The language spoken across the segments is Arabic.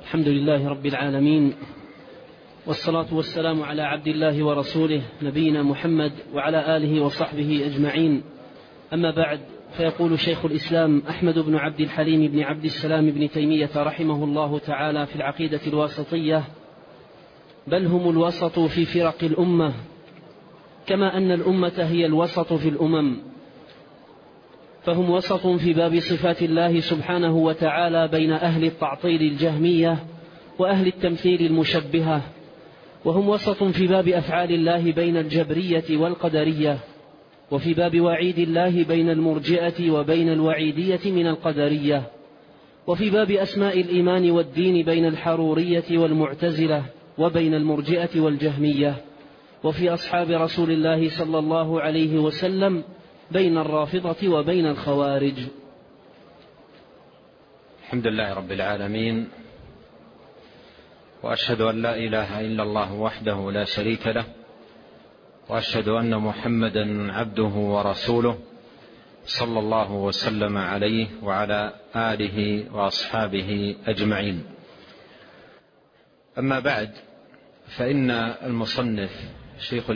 الحمد لله رب العالمين، والصلاة والسلام على عبد الله ورسوله نبينا محمد وعلى آله وصحبه أجمعين. أما بعد، فيقول شيخ الإسلام أحمد بن عبد الحليم بن عبد السلام بن تيمية رحمه الله تعالى في العقيدة الواسطية: بل هم الوسط في فرق الأمة، كما أن الأمة هي الوسط في الأمم، فهم وسط في باب صفات الله سبحانه وتعالى بين أهل التعطيل الجهمية وأهل التمثيل المشبهة، وهم وسط في باب أفعال الله بين الجبرية والقدرية، وفي باب وعيد الله بين المرجئة وبين الوعيدية من القدرية، وفي باب أسماء الإيمان والدين بين الحرورية والمعتزلة وبين المرجئة والجهمية، وفي أصحاب رسول الله صلى الله عليه وسلم بين الرافضة وبين الخوارج. الحمد لله رب العالمين، وأشهد أن لا إله إلا الله وحده لا شريك له، وأشهد أن محمدا عبده ورسوله صلى الله وسلم عليه وعلى آله وأصحابه أجمعين. أما بعد، فإن المصنف شيخ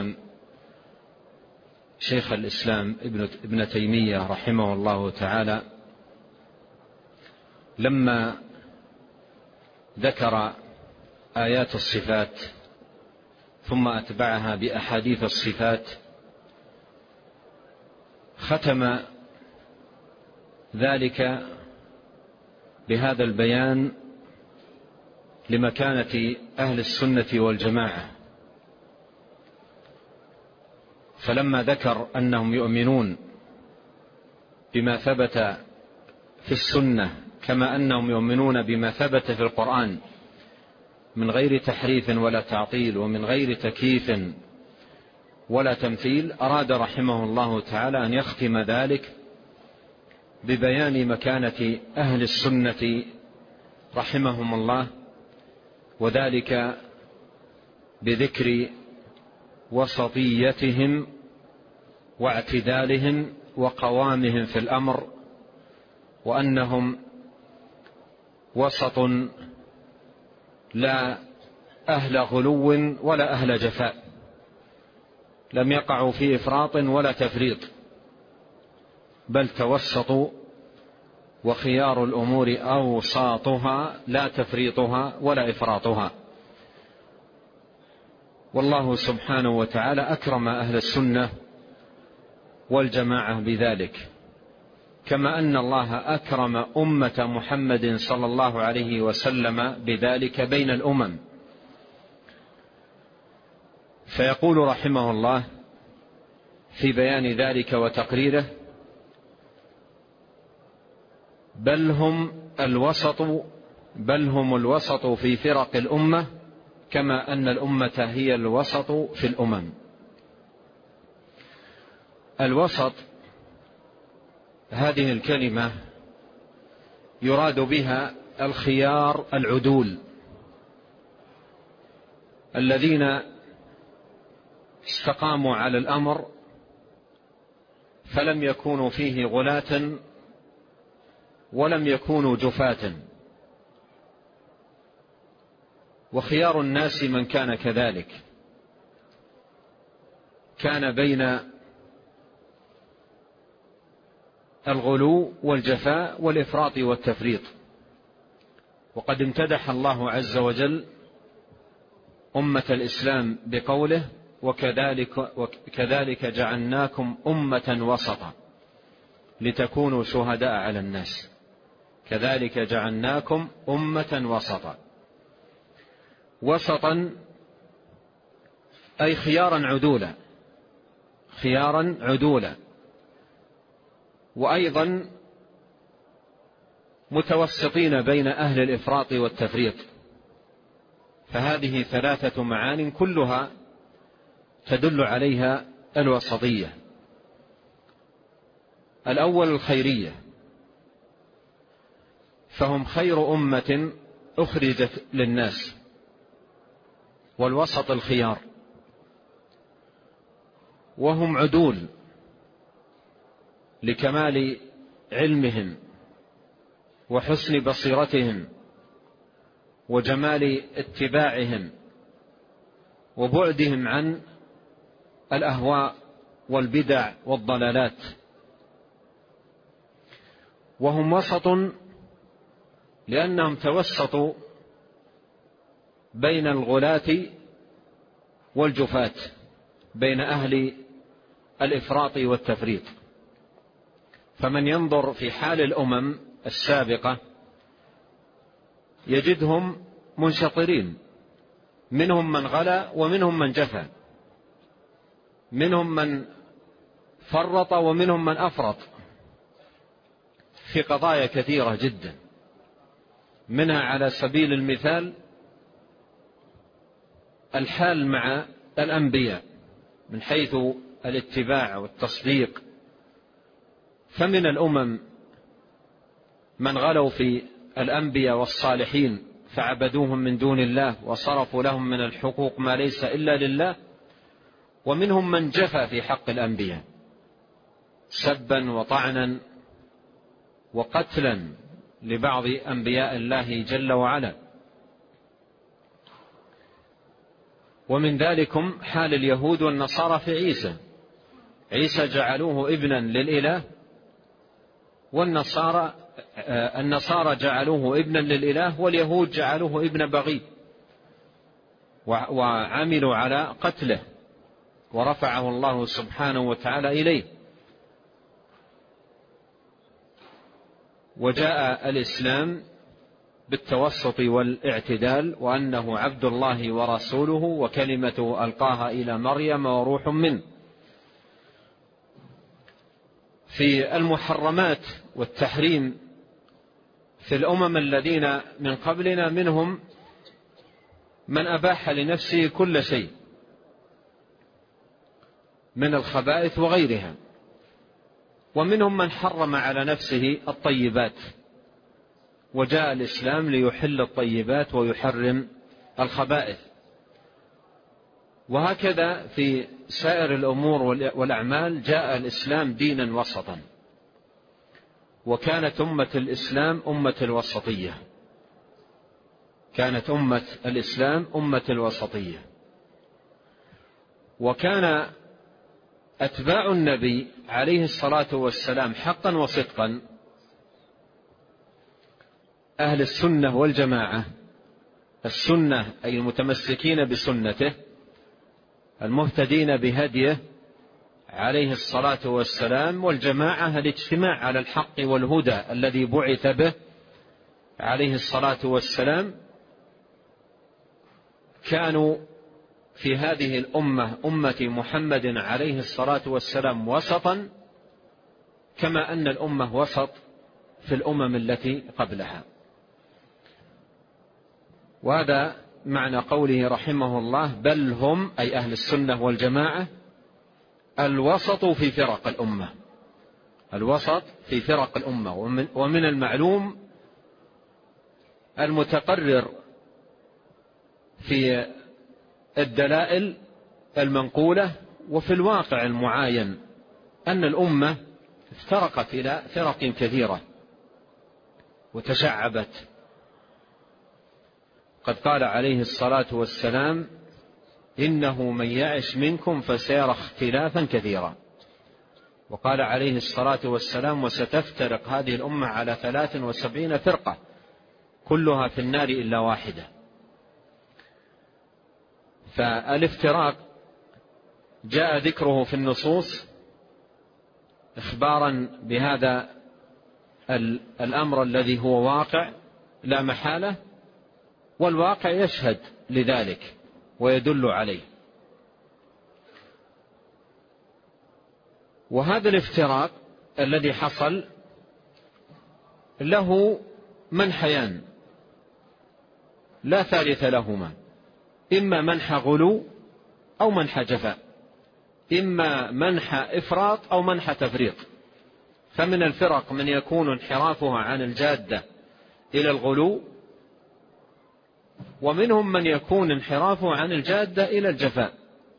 الإسلام ابن تيمية رحمه الله تعالى لما ذكر آيات الصفات ثم أتبعها بأحاديث الصفات، ختم ذلك بهذا البيان لمكانة أهل السنة والجماعة، فلما ذكر أنهم يؤمنون بما ثبت في السنة كما أنهم يؤمنون بما ثبت في القرآن من غير تحريف ولا تعطيل ومن غير تكييف ولا تمثيل، أراد رحمه الله تعالى أن يختم ذلك ببيان مكانة أهل السنة رحمهم الله، وذلك بذكر وسطيتهم واعتدالهم وقوامهم في الأمر، وأنهم وسط لا أهل غلو ولا أهل جفاء، لم يقعوا في إفراط ولا تفريط، بل توسطوا، وخيار الأمور أوساطها لا تفريطها ولا إفراطها. والله سبحانه وتعالى أكرم أهل السنة والجماعة بذلك، كما أن الله أكرم أمة محمد صلى الله عليه وسلم بذلك بين الأمم. فيقول رحمه الله في بيان ذلك وتقريره: بل هم الوسط في فرق الأمة، كما أن الأمة هي الوسط في الأمم. الوسط هذه الكلمة يراد بها الخيار العدول، الذين استقاموا على الأمر فلم يكونوا فيه غلاة ولم يكونوا جفاة. وخيار الناس من كان كذلك، كان بين الغلو والجفاء والإفراط والتفريط. وقد امتدح الله عز وجل أمة الإسلام بقوله: وكذلك جعلناكم أمة وسطا لتكونوا شهداء على الناس. كذلك جعلناكم أمة وسطا. وسطا أي خيارا عدولا، وأيضا متوسطين بين أهل الإفراط والتفريط. فهذه ثلاثة معان كلها تدل عليها الوسطية. الأول الخيرية، فهم خير أمة أخرجت للناس. والوسط الخيار، وهم عدول لكمال علمهم وحسن بصيرتهم وجمال اتباعهم وبعدهم عن الأهواء والبدع والضلالات. وهم وسط لأنهم توسطوا بين الغلاة والجفاة، بين أهل الإفراط والتفريط. فمن ينظر في حال الأمم السابقة يجدهم منشطرين، منهم من غلا ومنهم من جفا، منهم من فرط ومنهم من أفرط في قضايا كثيرة جدا. منها على سبيل المثال الحال مع الأنبياء من حيث الاتباع والتصديق. فمن الأمم من غلوا في الأنبياء والصالحين فعبدوهم من دون الله وصرفوا لهم من الحقوق ما ليس إلا لله، ومنهم من جفى في حق الأنبياء سبا وطعنا وقتلا لبعض أنبياء الله جل وعلا. ومن ذلكم حال اليهود والنصارى في عيسى جعلوه ابنا للإله، والنصارى جعلوه ابنا للإله، واليهود جعلوه ابن بغي وعملوا على قتله ورفعه الله سبحانه وتعالى إليه. وجاء الإسلام بالتوسط والاعتدال، وأنه عبد الله ورسوله وكلمته ألقاها إلى مريم وروح منه. في المحرمات والتحريم في الأمم الذين من قبلنا منهم من أباح لنفسه كل شيء من الخبائث وغيرها، ومنهم من حرم على نفسه الطيبات، وجاء الإسلام ليحل الطيبات ويحرم الخبائث. وهكذا في سائر الأمور والأعمال جاء الإسلام دينا وسطا، وكانت أمة الإسلام أمة الوسطية، كانت أمة الإسلام أمة الوسطية. وكان أتباع النبي عليه الصلاة والسلام حقا وصدقا أهل السنة والجماعة. السنة أي المتمسكين بسنته المهتدين بهديه عليه الصلاة والسلام، والجماعة الاجتماع على الحق والهدى الذي بعث به عليه الصلاة والسلام. كانوا في هذه الأمة أمة محمد عليه الصلاة والسلام وسطا، كما أن الأمة وسط في الأمم التي قبلها. وهذا معنى قوله رحمه الله بل هم أي أهل السنة والجماعة الوسط في فرق الأمة، الوسط في فرق الأمة. ومن المعلوم المتقرر في الدلائل المنقولة وفي الواقع المعاين أن الأمة افترقت إلى فرق كثيرة وتشعبت. قد قال عليه الصلاة والسلام إنه من يعش منكم فسيرى اختلافا كثيرا. وقال عليه الصلاة والسلام وستفترق هذه الأمة على 73 فرقة كلها في النار إلا واحدة. فالافتراق جاء ذكره في النصوص إخبارا بهذا الأمر الذي هو واقع لا محالة، والواقع يشهد لذلك ويدل عليه. وهذا الافتراق الذي حصل له منحيان لا ثالث لهما، إما منح غلو أو منح جفاء، إما منح إفراط أو منح تفريط. فمن الفرق من يكون انحرافها عن الجادة إلى الغلو، ومنهم من يكون انحرافه عن الجادة إلى الجفاء.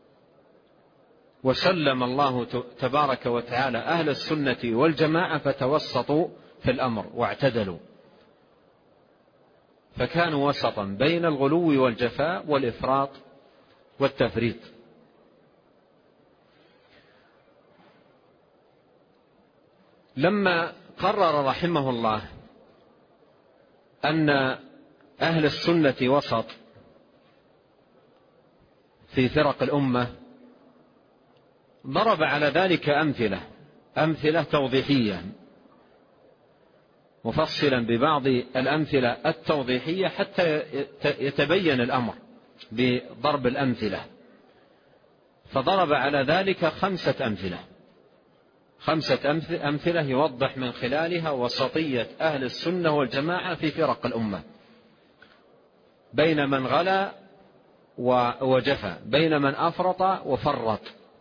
وسلم الله تبارك وتعالى أهل السنة والجماعة فتوسطوا في الأمر واعتدلوا. فكانوا وسطا بين الغلو والجفاء والإفراط والتفريط. لما قرر رحمه الله أن أهل السنة وسط في فرق الأمة ضرب على ذلك أمثلة توضيحية، مفصلا ببعض الأمثلة التوضيحية حتى يتبين الأمر بضرب الأمثلة. فضرب على ذلك 5 أمثلة يوضح من خلالها وسطية أهل السنة والجماعة في فرق الأمة، بين من غلا وجفا، بين من أفرط وفرط.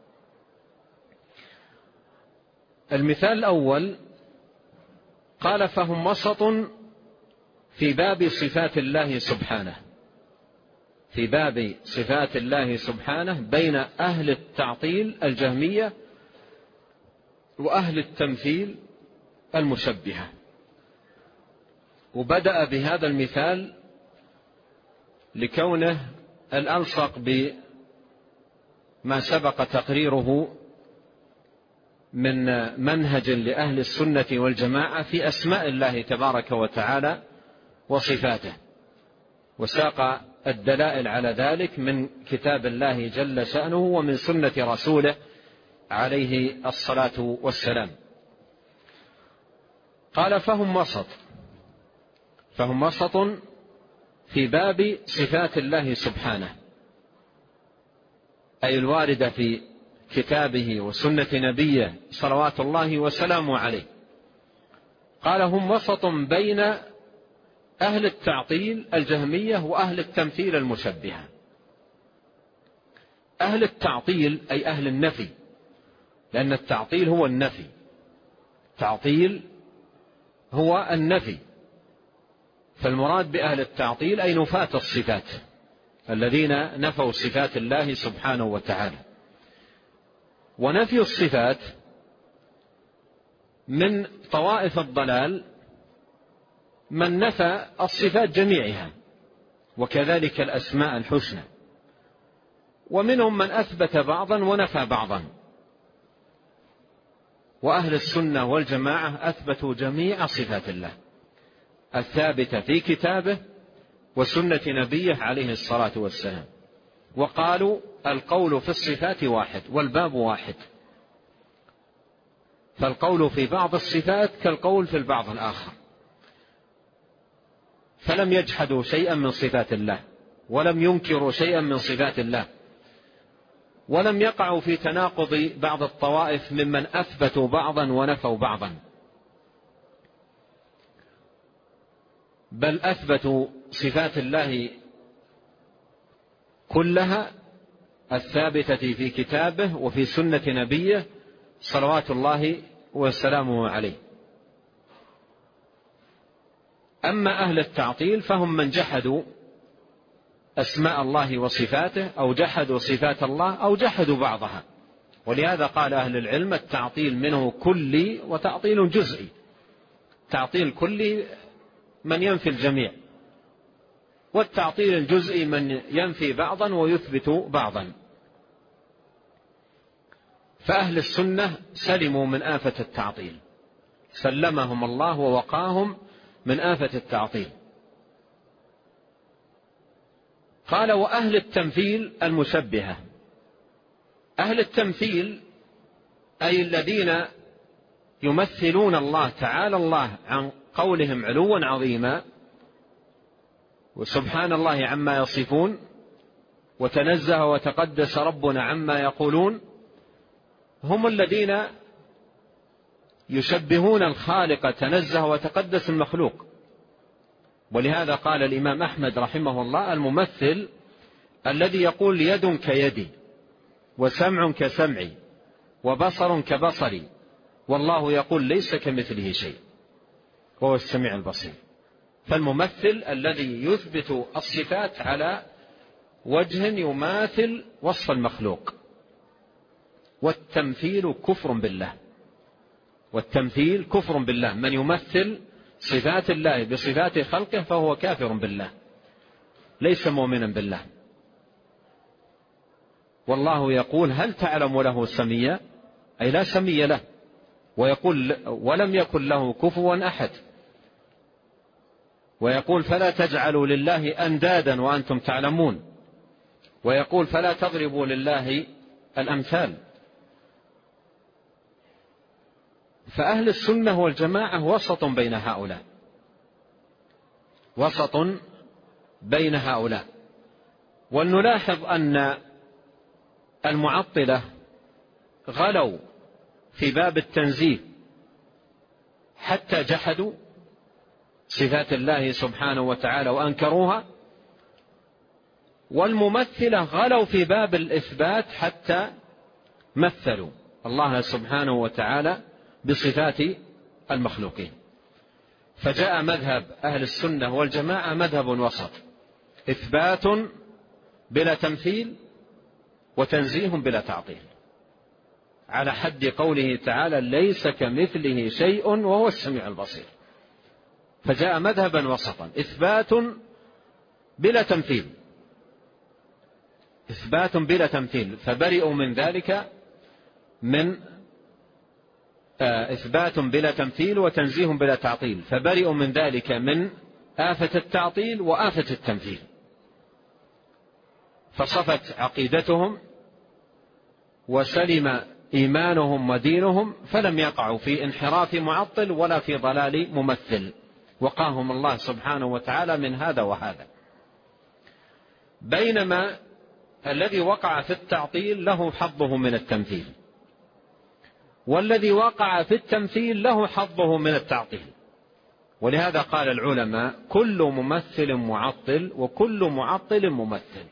المثال الأول قال: فهم وسط في باب صفات الله سبحانه، في باب صفات الله سبحانه بين أهل التعطيل الجهمية وأهل التمثيل المشبهة. وبدأ بهذا المثال لكونه الألصق بما سبق تقريره من منهج لأهل السنة والجماعة في أسماء الله تبارك وتعالى وصفاته، وساق الدلائل على ذلك من كتاب الله جل شأنه ومن سنة رسوله عليه الصلاة والسلام. قال: فهم وسط في باب صفات الله سبحانه، أي الواردة في كتابه وسنة نبيه صلوات الله وسلامه عليه. قال: هم وسط بين أهل التعطيل الجهمية وأهل التمثيل المشبهة. أهل التعطيل أي أهل النفي، لأن التعطيل هو النفي، تعطيل هو النفي، فالمراد بأهل التعطيل أي نفاة الصفات، الذين نفوا صفات الله سبحانه وتعالى. ونفي الصفات من طوائف الضلال من نفى الصفات جميعها، وكذلك الأسماء الحسنى، ومنهم من أثبت بعضا ونفى بعضا. وأهل السنة والجماعة أثبتوا جميع صفات الله الثابتة في كتابه وسنة نبيه عليه الصلاة والسلام، وقالوا: القول في الصفات واحد والباب واحد، فالقول في بعض الصفات كالقول في البعض الآخر. فلم يجحدوا شيئا من صفات الله، ولم ينكروا شيئا من صفات الله، ولم يقعوا في تناقض بعض الطوائف ممن أثبتوا بعضا ونفوا بعضا، بل أثبتوا صفات الله كلها الثابتة في كتابه وفي سنة نبيه صلوات الله وسلامه عليه. أما أهل التعطيل فهم من جحدوا أسماء الله وصفاته، أو جحدوا صفات الله، أو جحدوا بعضها. ولهذا قال أهل العلم: التعطيل منه كلي وتعطيل جزئي. تعطيل كلي من ينفي الجميع، والتعطيل الجزئي من ينفي بعضا ويثبت بعضا. فأهل السنة سلموا من آفة التعطيل، سلمهم الله ووقاهم من آفة التعطيل. قال: وأهل التمثيل المشبهة. أهل التمثيل أي الذين يمثلون الله تعالى الله عن قولهم علوا عظيما، وسبحان الله عما يصفون، وتنزه وتقدس ربنا عما يقولون، هم الذين يشبهون الخالق تنزه وتقدس المخلوق. ولهذا قال الإمام أحمد رحمه الله: الممثل الذي يقول يد كيدي، وسمع كسمعي، وبصر كبصري، والله يقول ليس كمثله شيء وهو السميع البصير. فالممثل الذي يثبت الصفات على وجه يماثل وصف المخلوق. والتمثيل كفر بالله، والتمثيل كفر بالله، من يمثل صفات الله بصفات خلقه فهو كافر بالله، ليس مؤمنا بالله. والله يقول هل تعلم له سميا، أي لا سمي له، ويقول ولم يكن له كفوا أحد، ويقول فلا تجعلوا لله أندادا وأنتم تعلمون، ويقول فلا تضربوا لله الأمثال. فأهل السنة والجماعة وسط بين هؤلاء، وسط بين هؤلاء. ولنلاحظ أن المعطلة غلوا في باب التنزيه حتى جحدوا صفات الله سبحانه وتعالى وأنكروها، والممثلة غلوا في باب الإثبات حتى مثلوا الله سبحانه وتعالى بصفات المخلوقين. فجاء مذهب أهل السنة والجماعة مذهب وسط، إثبات بلا تمثيل وتنزيه بلا تعطيل، على حد قوله تعالى ليس كمثله شيء وهو السميع البصير. فجاء مذهبا وسطا، إثبات بلا تمثيل، إثبات بلا تمثيل، فبرئوا من ذلك، من إثبات بلا تمثيل وتنزيه بلا تعطيل، فبرئوا من ذلك من آفة التعطيل وآفة التمثيل، فصفت عقيدتهم وسلم إيمانهم ودينهم، فلم يقعوا في انحراف معطل ولا في ضلال ممثل، وقاهم الله سبحانه وتعالى من هذا وهذا. بينما الذي وقع في التعطيل له حظه من التمثيل، والذي وقع في التمثيل له حظه من التعطيل. ولهذا قال العلماء كل ممثل معطل وكل معطل ممثل.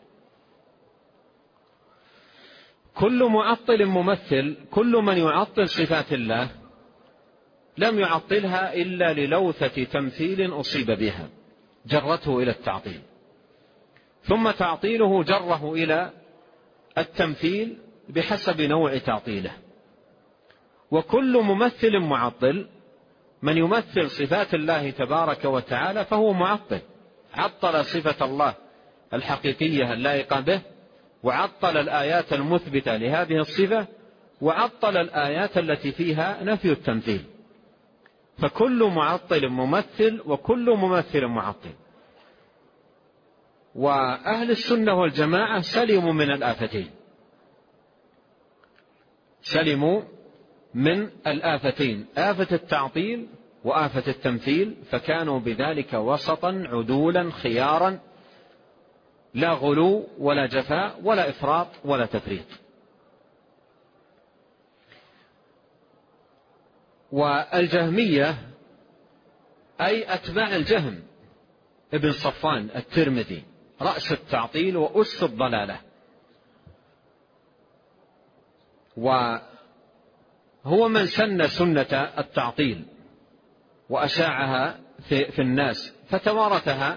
كل معطل ممثل، كل من يعطل صفات الله لم يعطلها إلا للوثة تمثيل أصيب بها جرته إلى التعطيل، ثم تعطيله جره إلى التمثيل بحسب نوع تعطيله. وكل ممثل معطل، من يمثل صفات الله تبارك وتعالى فهو معطل، عطل صفة الله الحقيقية اللائقة به، وعطل الآيات المثبتة لهذه الصفة، وعطل الآيات التي فيها نفي التمثيل. فكل معطل ممثل وكل ممثل معطل. وأهل السنة والجماعة سلموا من الآفتين، سلموا من الآفتين، آفة التعطيل وآفة التمثيل، فكانوا بذلك وسطا عدولا خيارا، لا غلو ولا جفاء ولا إفراط ولا تفريط. والجهمية أي أتباع الجهم ابن صفوان الترمذي رأس التعطيل وأس الضلالة، وهو من سن سنة التعطيل وأشاعها في الناس، فتوارثتها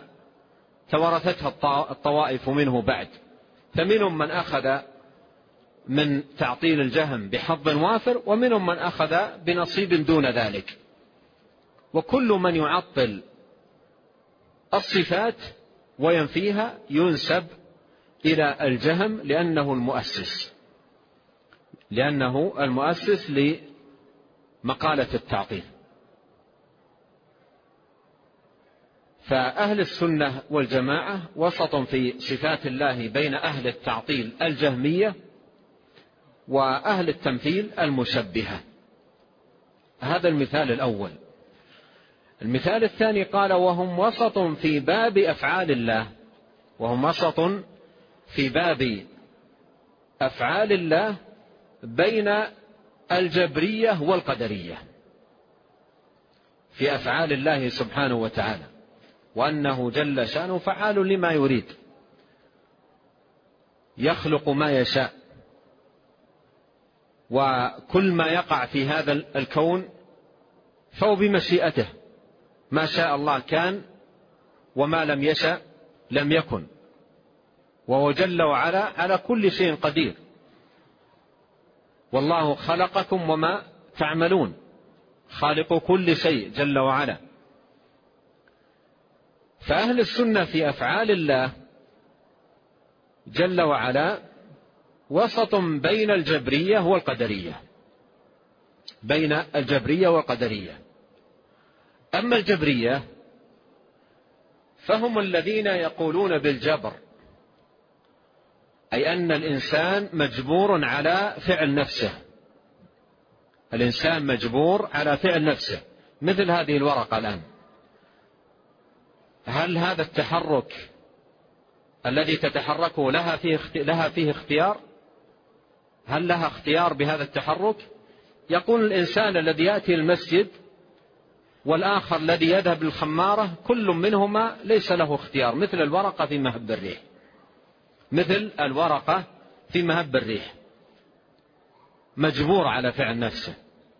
الطوائف منه بعد، فمنهم من أخذ من تعطيل الجهم بحظ وافر، ومنهم من أخذ بنصيب دون ذلك. وكل من يعطل الصفات وينفيها ينسب إلى الجهم، لأنه المؤسس لمقالة التعطيل. فأهل السنة والجماعة وسط في صفات الله بين أهل التعطيل الجهمية وأهل التمثيل المشبهة. هذا المثال الأول. المثال الثاني قال وهم وسط في باب أفعال الله، وهم وسط في باب أفعال الله بين الجبرية والقدرية، في أفعال الله سبحانه وتعالى، وأنه جل شأنه فعال لما يريد، يخلق ما يشاء، وكل ما يقع في هذا الكون فهو بمشيئته، ما شاء الله كان وما لم يشأ لم يكن، وهو جل وعلا على كل شيء قدير. والله خلقكم وما تعملون، خالق كل شيء جل وعلا، فأهل السنة في أفعال الله جل وعلا وسط بين الجبرية والقدرية، بين الجبرية والقدرية. أما الجبرية فهم الذين يقولون بالجبر، أي أن الإنسان مجبور على فعل نفسه، الإنسان مجبور على فعل نفسه. مثل هذه الورقة الآن، هل هذا التحرك الذي تتحركه لها فيه اختيار؟ هل لها اختيار بهذا التحرك؟ يقول الإنسان الذي يأتي المسجد والآخر الذي يذهب للخمارة كل منهما ليس له اختيار، مثل الورقة في مهب الريح، مثل الورقة في مهب الريح، مجبور على فعل نفسه.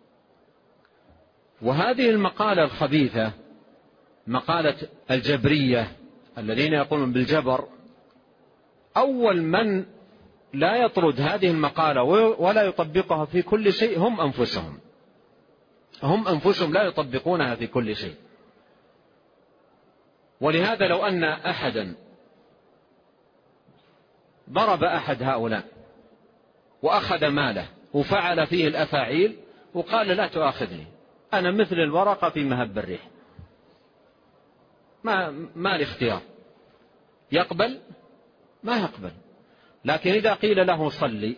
وهذه المقالة الخبيثة، مقالة الجبرية الذين يقولون بالجبر، أول من لا يطرد هذه المقالة ولا يطبقها في كل شيء هم أنفسهم، هم أنفسهم لا يطبقونها في كل شيء. ولهذا لو أن أحدا ضرب أحد هؤلاء وأخذ ماله وفعل فيه الأفاعيل وقال لا تؤاخذني أنا مثل الورقة في مهب الريح، ما الاختيار، يقبل؟ ما يقبل. لكن إذا قيل له صلي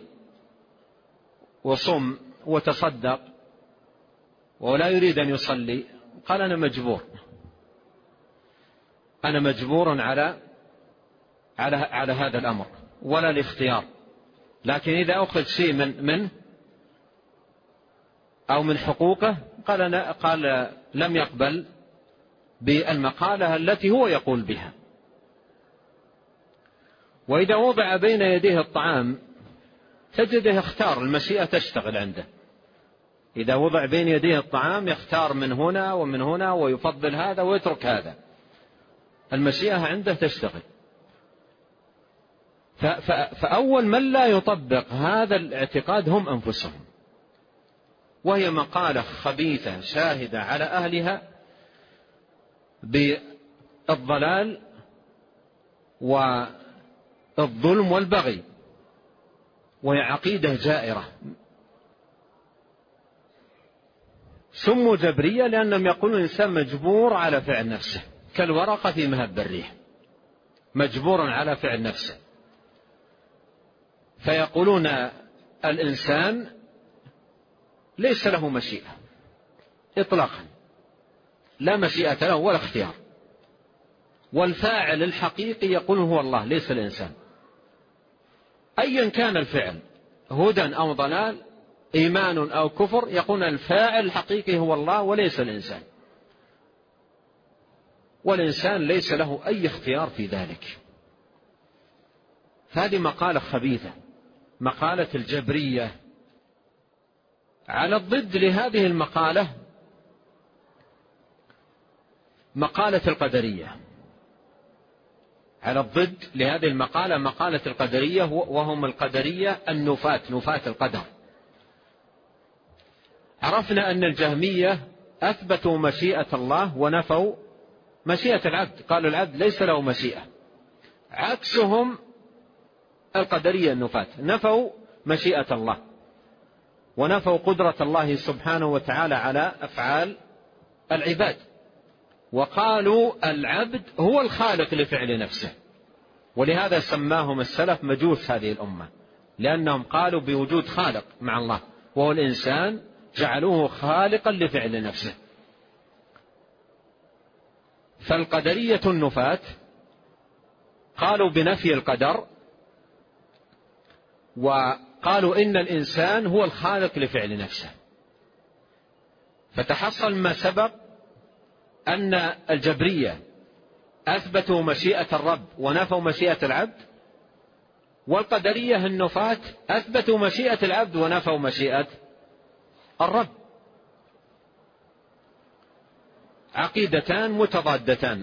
وصم وتصدق ولا يريد أن يصلي، قال أنا مجبور، أنا مجبور على هذا الأمر ولا الاختيار. لكن إذا أخذ شيء منه أو من حقوقه قال لم يقبل بالمقالة التي هو يقول بها. وإذا وضع بين يديه الطعام تجده يختار، المشيئة تشتغل عنده. إذا وضع بين يديه الطعام يختار من هنا ومن هنا ويفضل هذا ويترك هذا، المشيئة عنده تشتغل. فأول من لا يطبق هذا الاعتقاد هم أنفسهم، وهي مقالة خبيثة شاهدة على أهلها بالضلال والظلم والبغي، وهي عقيدة جائرة. سموا جبرية لأنهم يقولون الإنسان مجبور على فعل نفسه، كالورقة في مهب الريح، مجبور على فعل نفسه. فيقولون الإنسان ليس له مشيئة إطلاقا، لا مشيئة له ولا اختيار، والفاعل الحقيقي يقول هو الله ليس الإنسان، أيا كان الفعل، هدى أو ضلال، إيمان أو كفر، يقول الفاعل الحقيقي هو الله وليس الإنسان، والإنسان ليس له أي اختيار في ذلك. هذه مقالة خبيثة، مقالة الجبرية. على الضد لهذه المقالة مقالة القدرية، على الضد لهذه المقالة مقالة القدرية، وهم القدرية النفاة، نفاة القدر. عرفنا أن الجهمية أثبتوا مشيئة الله ونفوا مشيئة العبد، قالوا العبد ليس له مشيئة. عكسهم القدرية النفاة، نفوا مشيئة الله ونفوا قدرة الله سبحانه وتعالى على أفعال العباد، وقالوا العبد هو الخالق لفعل نفسه. ولهذا سماهم السلف مجوس هذه الأمة، لأنهم قالوا بوجود خالق مع الله وهو الإنسان، جعلوه خالقا لفعل نفسه. فالقدرية النفاة قالوا بنفي القدر، وقالوا إن الإنسان هو الخالق لفعل نفسه. فتحصل ما سبق أن الجبرية أثبتوا مشيئة الرب ونفوا مشيئة العبد، والقدرية النفاة أثبتوا مشيئة العبد ونفوا مشيئة الرب. عقيدتان متضادتان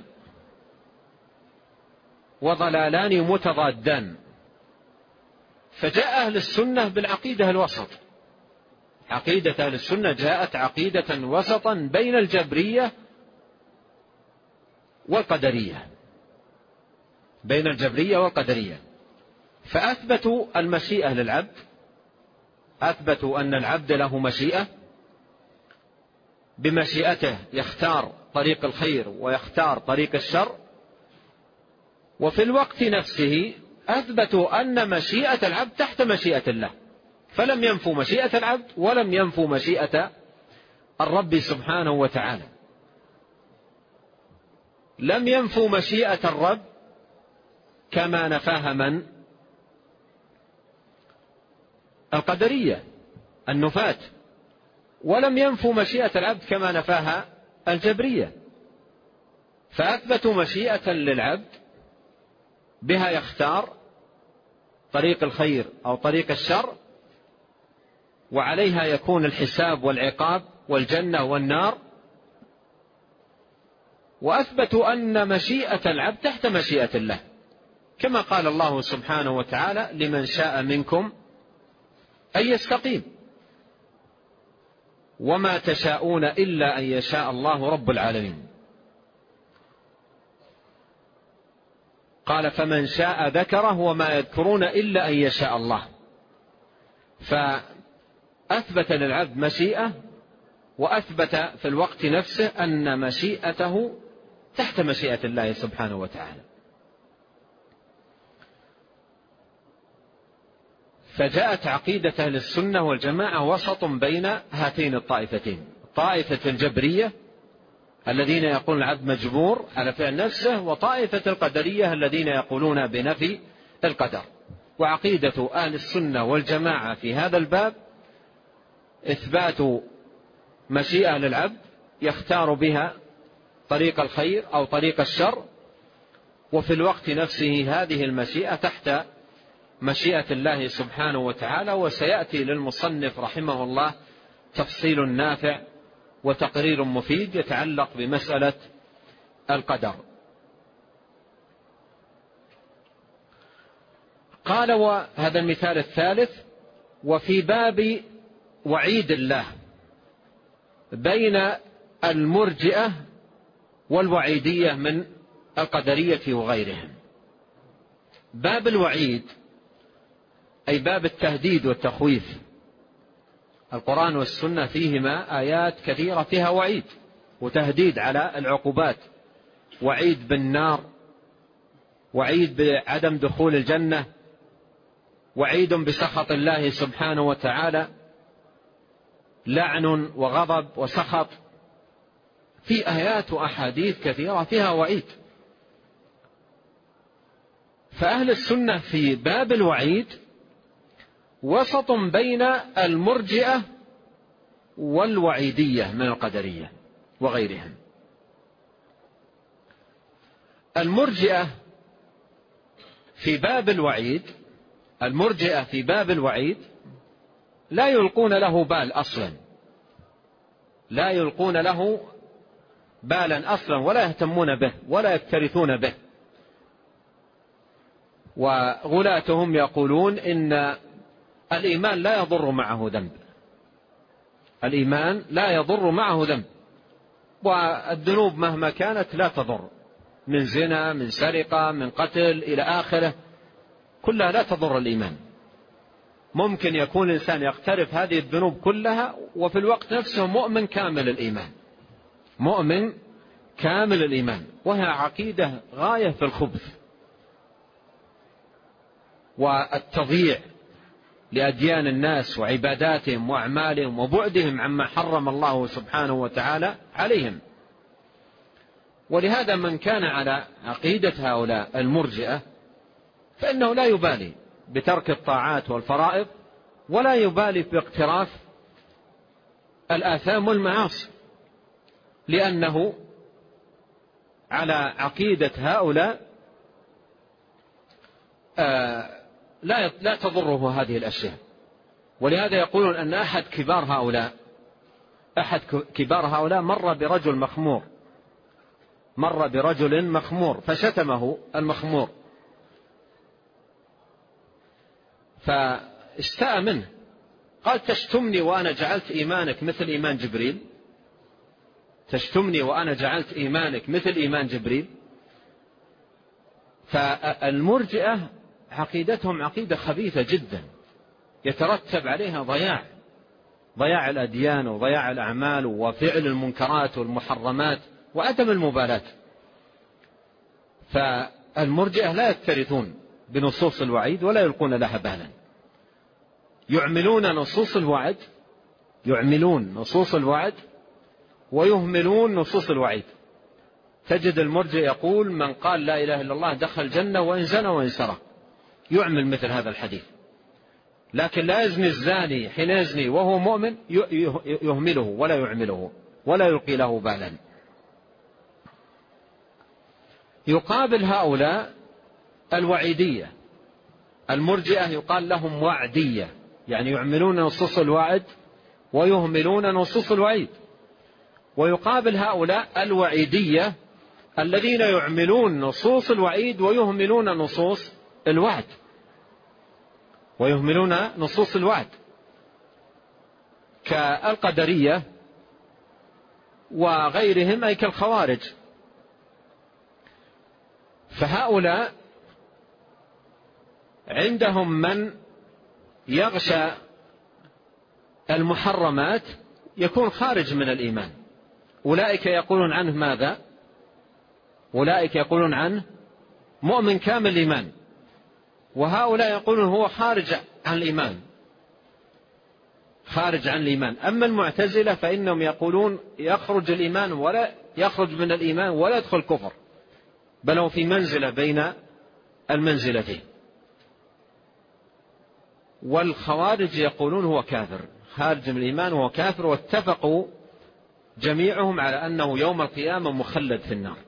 وضلالان متضادان. فجاء أهل السنة بالعقيدة الوسط، عقيدة أهل السنة جاءت عقيدة وسطا بين الجبرية والقدرية. بين الجبرية والقدرية. فأثبتوا المشيئة للعبد، أثبتوا أن العبد له مشيئة، بمشيئته يختار طريق الخير ويختار طريق الشر. وفي الوقت نفسه أثبتوا أن مشيئة العبد تحت مشيئة الله، فلم ينفوا مشيئة العبد ولم ينفوا مشيئة الرب سبحانه وتعالى. لم ينفوا مشيئة الرب كما نفاها من؟ القدرية النفاة. ولم ينفوا مشيئة العبد كما نفاها الجبرية، فأثبتوا مشيئة للعبد بها يختار طريق الخير أو طريق الشر، وعليها يكون الحساب والعقاب والجنة والنار. وأثبتوا أن مشيئة العبد تحت مشيئة الله، كما قال الله سبحانه وتعالى: لمن شاء منكم أن يستقيم، وما تشاءون إلا أن يشاء الله رب العالمين. قال: فمن شاء ذكره وما يذكرون إلا أن يشاء الله. فأثبت للعبد مشيئة، وأثبت في الوقت نفسه أن مشيئته تحت مشيئة الله سبحانه وتعالى. فجاءت عقيدة أهل السنة والجماعة وسط بين هاتين الطائفتين، طائفة الجبرية الذين يقولون العبد مجبور على فعل نفسه، وطائفة القدرية الذين يقولون بنفي القدر. وعقيدة أهل السنة والجماعة في هذا الباب إثبات مشيئة للعبد يختار بها طريق الخير أو طريق الشر، وفي الوقت نفسه هذه المشيئة تحت مشيئة الله سبحانه وتعالى. وسيأتي للمصنف رحمه الله تفصيل نافع وتقرير مفيد يتعلق بمسألة القدر. قال: وهذا المثال الثالث: وفي باب وعيد الله بين المرجئة والوعيدية من القدرية وغيرهم. باب الوعيد أي باب التهديد والتخويف. القرآن والسنة فيهما آيات كثيرة فيها وعيد وتهديد على العقوبات، وعيد بالنار، وعيد بعدم دخول الجنة، وعيد بسخط الله سبحانه وتعالى، لعن وغضب وسخط. في آيات وأحاديث كثيرة فيها وعيد. فأهل السنة في باب الوعيد وسط بين المرجئة والوعيدية من القدرية وغيرهم. المرجئة في باب الوعيد، المرجئة في باب الوعيد لا يلقون له بال أصلا، لا يلقون له بالا أصلا، ولا يهتمون به ولا يكترثون به. وغلاتهم يقولون إن الإيمان لا يضر معه ذنب، الإيمان لا يضر معه ذنب، والذنوب مهما كانت لا تضر، من زنا، من سرقة، من قتل إلى آخره، كلها لا تضر الإيمان. ممكن يكون الإنسان يقترف هذه الذنوب كلها وفي الوقت نفسه مؤمن كامل الإيمان، مؤمن كامل الإيمان، وهي عقيدة غاية في الخبث والتضييع لأديان الناس وعباداتهم وأعمالهم وبعدهم عما حرم الله سبحانه وتعالى عليهم. ولهذا من كان على عقيدة هؤلاء المرجئة فإنه لا يبالي بترك الطاعات والفرائض، ولا يبالي باقتراف الآثام والمعاصي، لأنه على عقيدة هؤلاء لا تضره هذه الأشياء. ولهذا يقولون أن أحد كبار هؤلاء مر برجل مخمور فشتمه المخمور، فاستاء منه، قال: تشتمني وأنا جعلت إيمانك مثل إيمان جبريل؟ تشتمني وأنا جعلت إيمانك مثل إيمان جبريل؟ فالمرجئة عقيدتهم عقيدة خبيثة جدا، يترتب عليها ضياع الأديان وضياع الأعمال وفعل المنكرات والمحرمات وعدم المبالاة. فالمرجئة لا يكترثون بنصوص الوعيد ولا يلقون لها بالا، يعملون نصوص الوعد ويهملون نصوص الوعيد. تجد المرجئ يقول من قال لا إله إلا الله دخل الجنة وإن زنى وإن سرق، يعمل مثل هذا الحديث. لكن لا يزني الزاني حين يزني وهو مؤمن، يهمله ولا يعمله ولا يلقي له بالا. يقابل هؤلاء الوعيدية، المرجئة يقال لهم وعدية، يعني يعملون نصوص الوعد ويهملون نصوص الوعيد. ويقابل هؤلاء الوعيدية الذين يعملون نصوص الوعيد ويهملون نصوص الوعد، كالقدرية وغيرهم، أي كالخوارج. فهؤلاء عندهم من يغشى المحرمات يكون خارج من الإيمان، أولئك يقولون عنه ماذا؟ أولئك يقولون عنه مؤمن كامل الإيمان، وهؤلاء يقولون هو خارج عن الإيمان. أما المعتزلة فإنهم يقولون يخرج من الإيمان ولا يدخل الكفر، بل هو في منزلة بين المنزلتين. والخوارج يقولون هو كافر، خارج من الإيمان وهو كافر، واتفقوا جميعهم على أنه يوم القيامة مخلد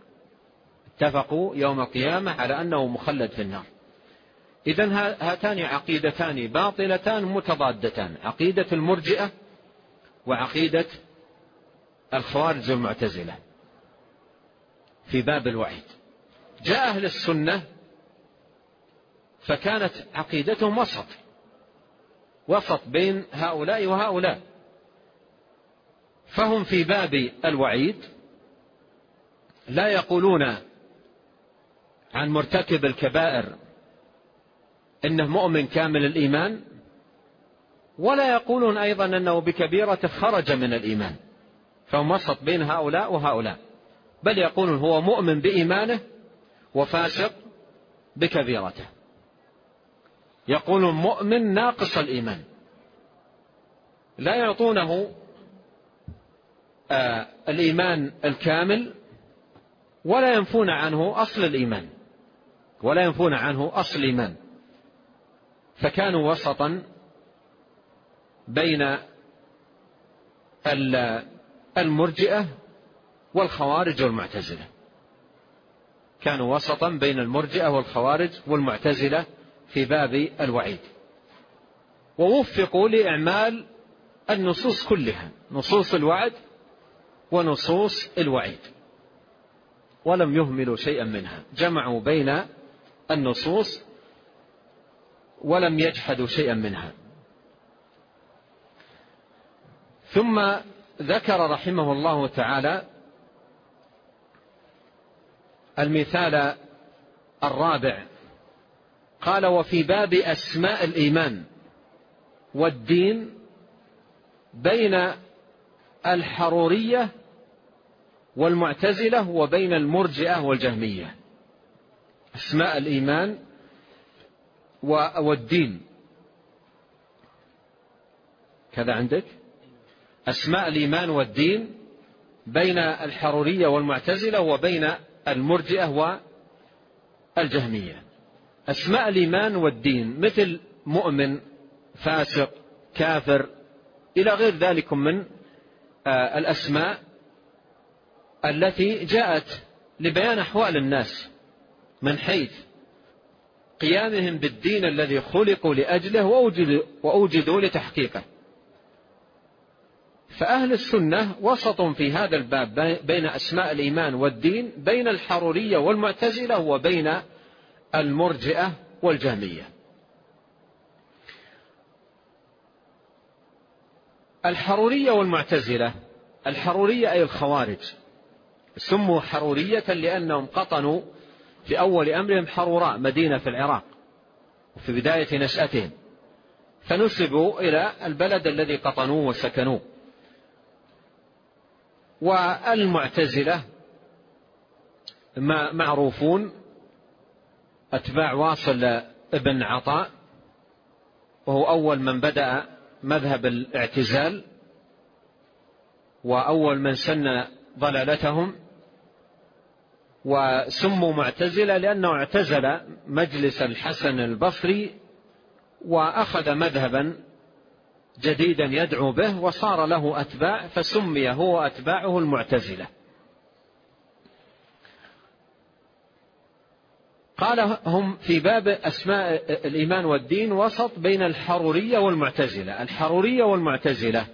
في النار. إذن هاتان عقيدتان باطلتان متضادتان، عقيدة المرجئة وعقيدة الخوارج والمعتزلة في باب الوعيد. جاء أهل السنة فكانت عقيدتهم وسط بين هؤلاء وهؤلاء، فهم في باب الوعيد لا يقولون عن مرتكب الكبائر إنه مؤمن كامل الإيمان، ولا يقولون أيضا أنه بكبيرة خرج من الإيمان، فهم وسط بين هؤلاء وهؤلاء، بل يقولون هو مؤمن بإيمانه وفاسق بكبيرته، يقولون مؤمن ناقص الإيمان، لا يعطونه الإيمان الكامل ولا ينفون عنه أصل الإيمان. فكانوا وسطا بين المرجئة والخوارج والمعتزلة في باب الوعيد، ووفقوا لإعمال النصوص كلها، نصوص الوعد ونصوص الوعيد، ولم يهملوا شيئا منها، جمعوا بين النصوص ولم يجحدوا شيئا منها. ثم ذكر رحمه الله تعالى المثال الرابع، قال وفي باب أسماء الإيمان والدين بين الحرورية والمعتزلة وبين المرجئة والجهمية. أسماء الإيمان والدين كذا عندك، أسماء الإيمان والدين بين الحرورية والمعتزلة وبين المرجئة والجهمية. أسماء الإيمان والدين مثل مؤمن، فاسق، كافر، إلى غير ذلك من الأسماء التي جاءت لبيان أحوال الناس من حيث قيامهم بالدين الذي خلقوا لأجله وأوجدوا لتحقيقه. فأهل السنة وسط في هذا الباب بين أسماء الإيمان والدين بين الحرورية والمعتزلة وبين المرجئة والجهمية. الحرورية والمعتزلة، الحرورية أي الخوارج، سموا حرورية لأنهم قطنوا في أول أمرهم حروراء، مدينة في العراق، وفي بداية نشأتهم، فنسبوا إلى البلد الذي قطنوه وسكنوه. والمعتزلة معروفون، أتباع واصل ابن عطاء، وهو أول من بدأ مذهب الاعتزال وأول من سن ضلالتهم، وسموا معتزلة لأنه اعتزل مجلس الحسن البصري وأخذ مذهبا جديدا يدعو به وصار له أتباع، فسمي هو أتباعه المعتزلة. قال هم في باب أسماء الإيمان والدين وسط بين الحرورية والمعتزلة. الحرورية والمعتزلة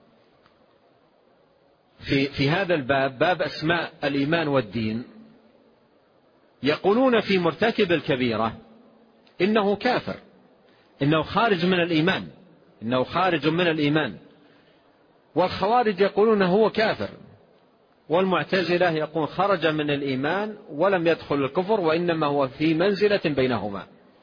في هذا الباب، باب أسماء الإيمان والدين، يقولون في مرتكب الكبيرة إنه كافر، إنه خارج من الإيمان، إنه خارج من الإيمان. والخوارج يقولون هو كافر، والمعتزلة يقول خرج من الإيمان ولم يدخل الكفر، وإنما هو في منزلة بينهما.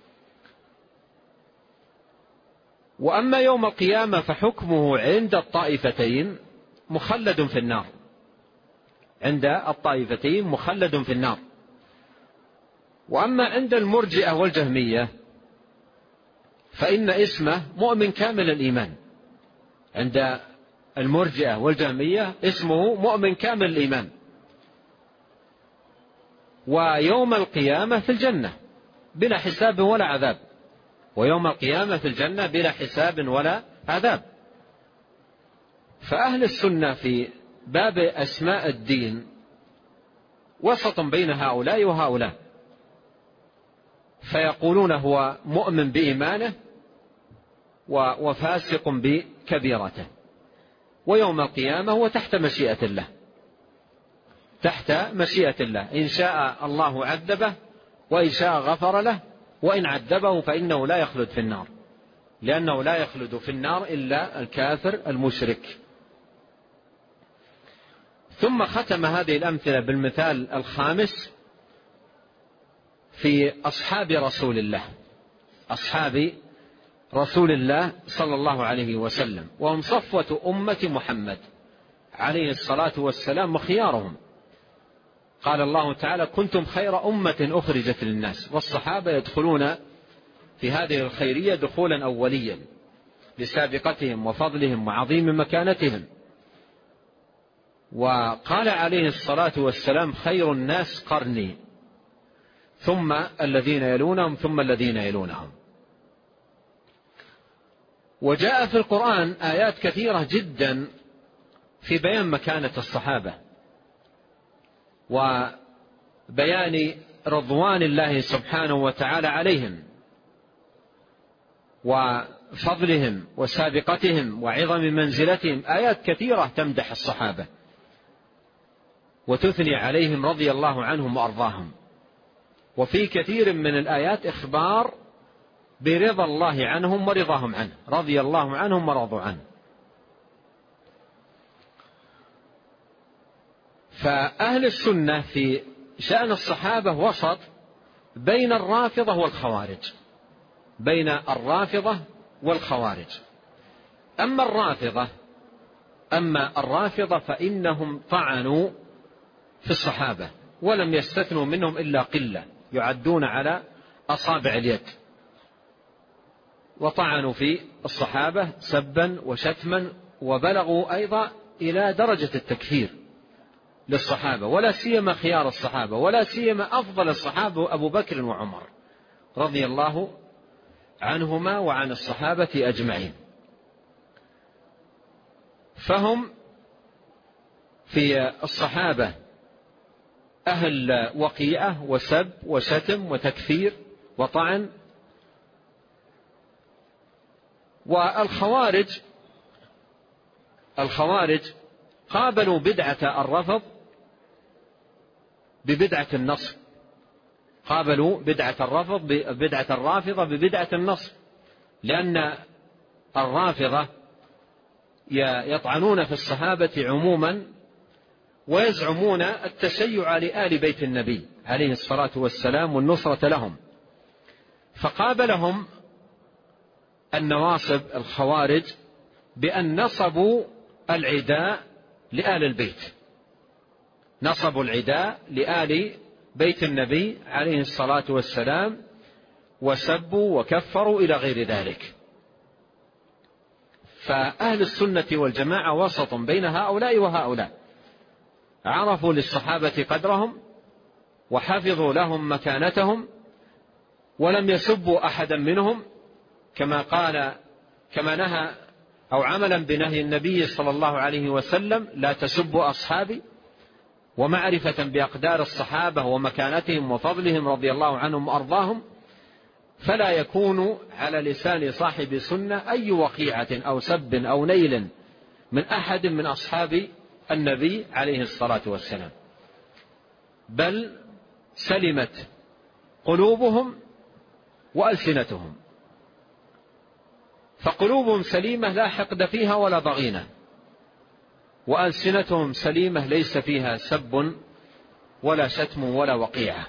وأما يوم القيامة فحكمه عند الطائفتين مخلد في النار، عند الطائفتين مخلد في النار. وأما عند المرجئة والجهمية فإن اسمه مؤمن كامل الإيمان. عند المرجئة والجهمية اسمه مؤمن كامل الإيمان، ويوم القيامة في الجنة بلا حساب ولا عذاب، ويوم القيامة في الجنة بلا حساب ولا عذاب. فأهل السنة في باب أسماء الدين وسط بين هؤلاء وهؤلاء، فيقولون هو مؤمن بإيمانه وفاسق بكبيرته، ويوم القيامة هو تحت مشيئة الله، تحت مشيئة الله، إن شاء الله عذبه وإن شاء غفر له، وإن عذبه فإنه لا يخلد في النار، لأنه لا يخلد في النار إلا الكافر المشرك. ثم ختم هذه الأمثلة بالمثال الخامس في أصحاب رسول الله، أصحاب رسول الله صلى الله عليه وسلم، وهم صفوة أمة محمد عليه الصلاة والسلام وخيارهم. قال الله تعالى كنتم خير أمة أخرجت للناس، والصحابة يدخلون في هذه الخيرية دخولا أوليا لسابقتهم وفضلهم وعظيم مكانتهم. وقال عليه الصلاة والسلام خير الناس قرني ثم الذين يلونهم ثم الذين يلونهم. وجاء في القرآن آيات كثيرة جدا في بيان مكانة الصحابة وبيان رضوان الله سبحانه وتعالى عليهم وفضلهم وسابقتهم وعظم منزلتهم. آيات كثيرة تمدح الصحابة وتثني عليهم رضي الله عنهم وأرضاهم. وفي كثير من الآيات إخبار برضا الله عنهم ورضاهم عنه، رضي الله عنهم ورضوا عنه. فأهل السنة في شأن الصحابة وسط بين الرافضة والخوارج، بين الرافضة والخوارج. أما الرافضة فإنهم طعنوا في الصحابة ولم يستثنوا منهم إلا قلة يعدون على أصابع اليد، وطعنوا في الصحابة سبا وشتما، وبلغوا أيضا إلى درجة التكفير للصحابة، ولا سيما خيار الصحابة، ولا سيما أفضل الصحابة أبو بكر وعمر رضي الله عنهما وعن الصحابة أجمعين. فهم في الصحابة أهل وقيعة وسب وشتم وتكفير وطعن. والخوارج قابلوا بدعة الرفض ببدعة النصر، قابلوا بدعة الرافضة ببدعة النصر، لأن الرافضة يطعنون في الصحابة عموما ويزعمون التشيع لآل بيت النبي عليه الصلاة والسلام والنصرة لهم. فقابلهم النواصب الخوارج بأن نصبوا العداء لآل البيت، نصبوا العداء لآل بيت النبي عليه الصلاة والسلام، وسبوا وكفروا إلى غير ذلك. فأهل السنة والجماعة وسط بين هؤلاء وهؤلاء، عرفوا للصحابة قدرهم وحفظوا لهم مكانتهم، ولم يسبوا أحدا منهم كما نهى أو عملا بنهي النبي صلى الله عليه وسلم: لا تسبوا أصحابي. ومعرفة بأقدار الصحابة ومكانتهم وفضلهم رضي الله عنهم وأرضاهم، فلا يكون على لسان صاحب سنة أي وقيعة أو سب أو نيل من أحد من أصحاب النبي عليه الصلاة والسلام، بل سلمت قلوبهم وألسنتهم. فقلوبهم سليمة لا حقد فيها ولا ضغينة، وألسنتهم سليمة ليس فيها سب ولا شتم ولا وقيعة،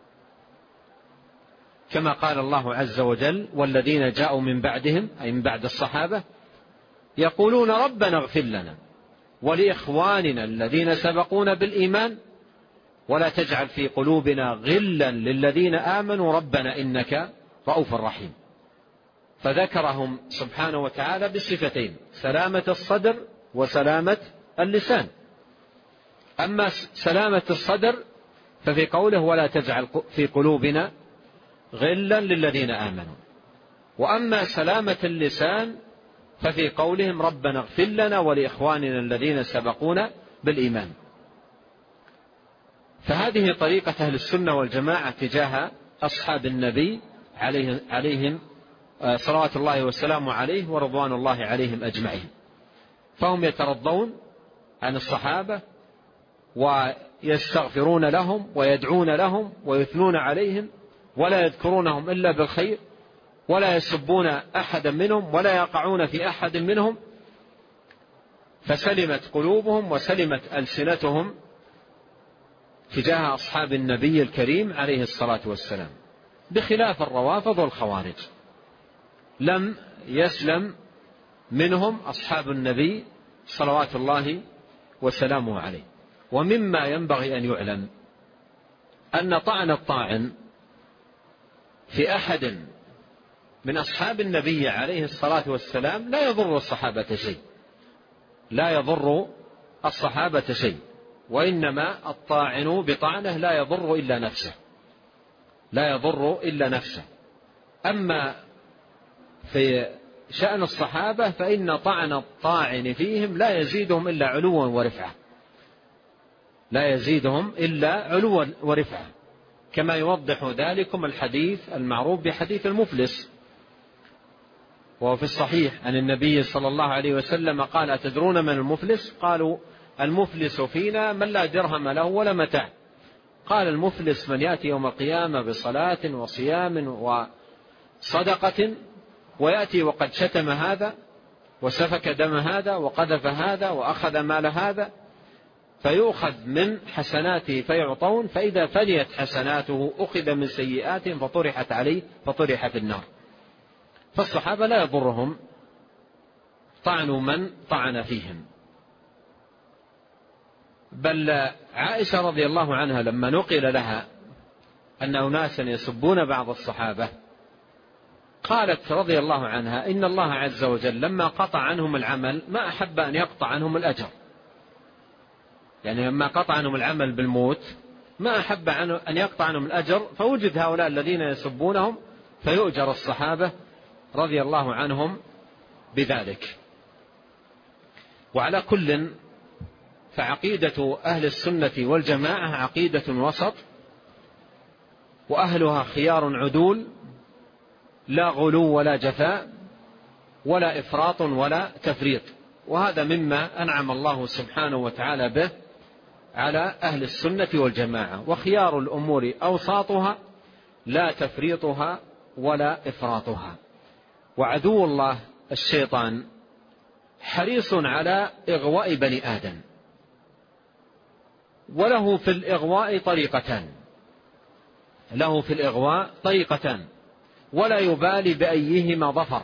كما قال الله عز وجل: والذين جاءوا من بعدهم، أي من بعد الصحابة، يقولون ربنا اغفر لنا ولإخواننا الذين سبقونا بالإيمان ولا تجعل في قلوبنا غلا للذين آمنوا ربنا إنك رؤوف رحيم. فذكرهم سبحانه وتعالى بصفتين: سلامة الصدر وسلامة اللسان. أما سلامة الصدر ففي قوله: ولا تجعل في قلوبنا غلا للذين آمنوا. وأما سلامة اللسان ففي قولهم: ربنا اغفر لنا ولإخواننا الذين سبقونا بالإيمان. فهذه طريقة أهل السنة والجماعة تجاه أصحاب النبي عليهم صلوات الله والسلام عليه ورضوان الله عليهم أجمعين. فهم يترضون عن الصحابة ويستغفرون لهم ويدعون لهم ويثنون عليهم، ولا يذكرونهم إلا بالخير، ولا يسبون أحدا منهم ولا يقعون في أحد منهم. فسلمت قلوبهم وسلمت ألسنتهم تجاه أصحاب النبي الكريم عليه الصلاة والسلام، بخلاف الروافض والخوارج، لم يسلم منهم أصحاب النبي صلوات الله وسلامه عليه. ومما ينبغي أن يعلم أن طعن الطاعن في أحد من أصحاب النبي عليه الصلاة والسلام لا يضر الصحابة شيء، لا يضر الصحابة شيء، وإنما الطاعن بطعنه لا يضر إلا نفسه، لا يضر إلا نفسه. أما في شأن الصحابة فإن طعن الطاعن فيهم لا يزيدهم إلا علوا ورفعة، لا يزيدهم إلا علوا ورفعة، كما يوضح ذلكم الحديث المعروف بحديث المفلس، وهو في الصحيح عن النبي صلى الله عليه وسلم قال: أتدرون من المفلس؟ قالوا: المفلس فينا من لا درهم له ولا متاع. قال: المفلس من يأتي يوم القيامة بصلاة وصيام وصدقة، ويأتي وقد شتم هذا وسفك دم هذا وقذف هذا وأخذ مال هذا، فيؤخذ من حسناته فيعطون، فإذا فنيت حسناته أخذ من سيئاتهم فطرحت عليه فطرح في النار. فالصحابة لا يضرهم طعن من طعن فيهم. بل عائشة رضي الله عنها لما نقل لها أن أناسا يسبون بعض الصحابة قالت رضي الله عنها: إن الله عز وجل لما قطع عنهم العمل ما أحب أن يقطع عنهم الأجر، يعني لما قطع عنهم العمل بالموت ما أحب أن يقطع عنهم الأجر، فوجد هؤلاء الذين يسبونهم فيؤجر الصحابة رضي الله عنهم بذلك. وعلى كل فعقيدة أهل السنة والجماعة عقيدة وسط، وأهلها خيار عدول، لا غلو ولا جفاء ولا إفراط ولا تفريط. وهذا مما أنعم الله سبحانه وتعالى به على أهل السنة والجماعة. وخيار الأمور أوساطها لا تفريطها ولا إفراطها. وعدو الله الشيطان حريص على إغواء بني آدم، وله في الإغواء طريقتان: له في الإغواء طريقتان ولا يبالي بأيهما ظفر،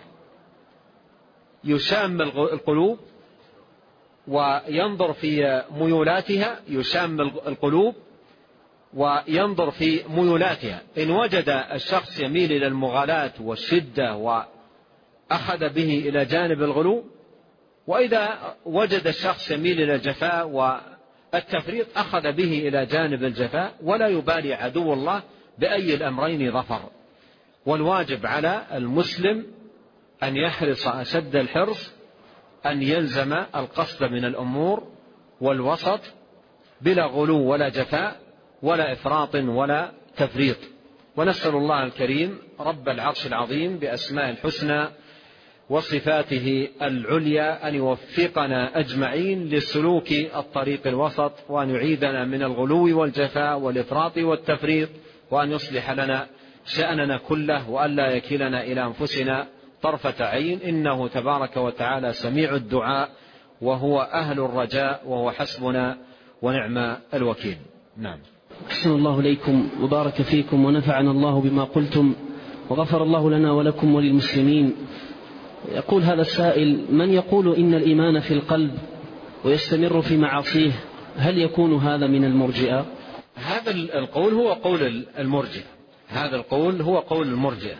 يشام القلوب وينظر في ميولاتها، يشام القلوب وينظر في ميولاتها. إن وجد الشخص يميل إلى المغالاة والشدة وأخذ به إلى جانب الغلو، وإذا وجد الشخص يميل إلى الجفاء والتفريط أخذ به إلى جانب الجفاء، ولا يبالي عدو الله بأي الأمرين ظفر. والواجب على المسلم أن يحرص أشد الحرص أن يلزم القصد من الأمور والوسط بلا غلو ولا جفاء ولا إفراط ولا تفريط. ونسأل الله الكريم رب العرش العظيم بأسماء الحسنى وصفاته العليا أن يوفقنا أجمعين لسلوك الطريق الوسط، وأن يعيذنا من الغلو والجفاء والإفراط والتفريط، وأن يصلح لنا شأننا كله، وأن لا يكلنا إلى أنفسنا طرفة عين، إنه تبارك وتعالى سميع الدعاء وهو أهل الرجاء وهو حسبنا ونعم الوكيل. نعم. أحسن الله إليكم وبارك فيكم ونفعنا الله بما قلتم وغفر الله لنا ولكم وللمسلمين. يقول هذا السائل: من يقول إن الإيمان في القلب ويستمر في معاصيه، هل يكون هذا من المرجئة؟ هذا القول هو قول المرجئة، هذا القول هو قول المرجئة.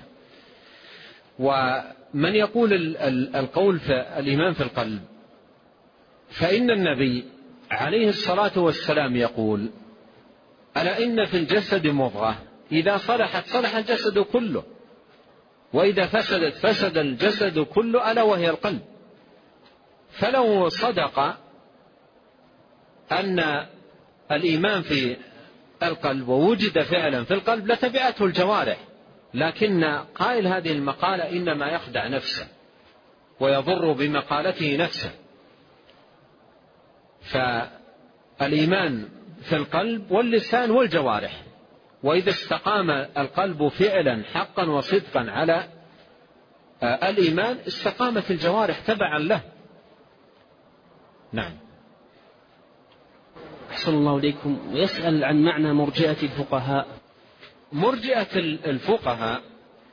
ومن يقول القول في الإيمان في القلب، فإن النبي عليه الصلاة والسلام يقول: ألا إن في الجسد مضغة إذا صلحت صلح الجسد كله، وإذا فسدت فسد الجسد كله، ألا وهي القلب. فلو صدق أن الإيمان في القلب ووجد فعلا في القلب لتبعته الجوارح، لكن قائل هذه المقالة إنما يخدع نفسه ويضر بمقالته نفسه. فالإيمان في القلب واللسان والجوارح، وإذا استقام القلب فعلا حقا وصدقا على الإيمان استقامت الجوارح تبعا له. نعم. أحسن الله إليكم. ويسأل عن معنى مرجئة الفقهاء. مرجئة الفقهاء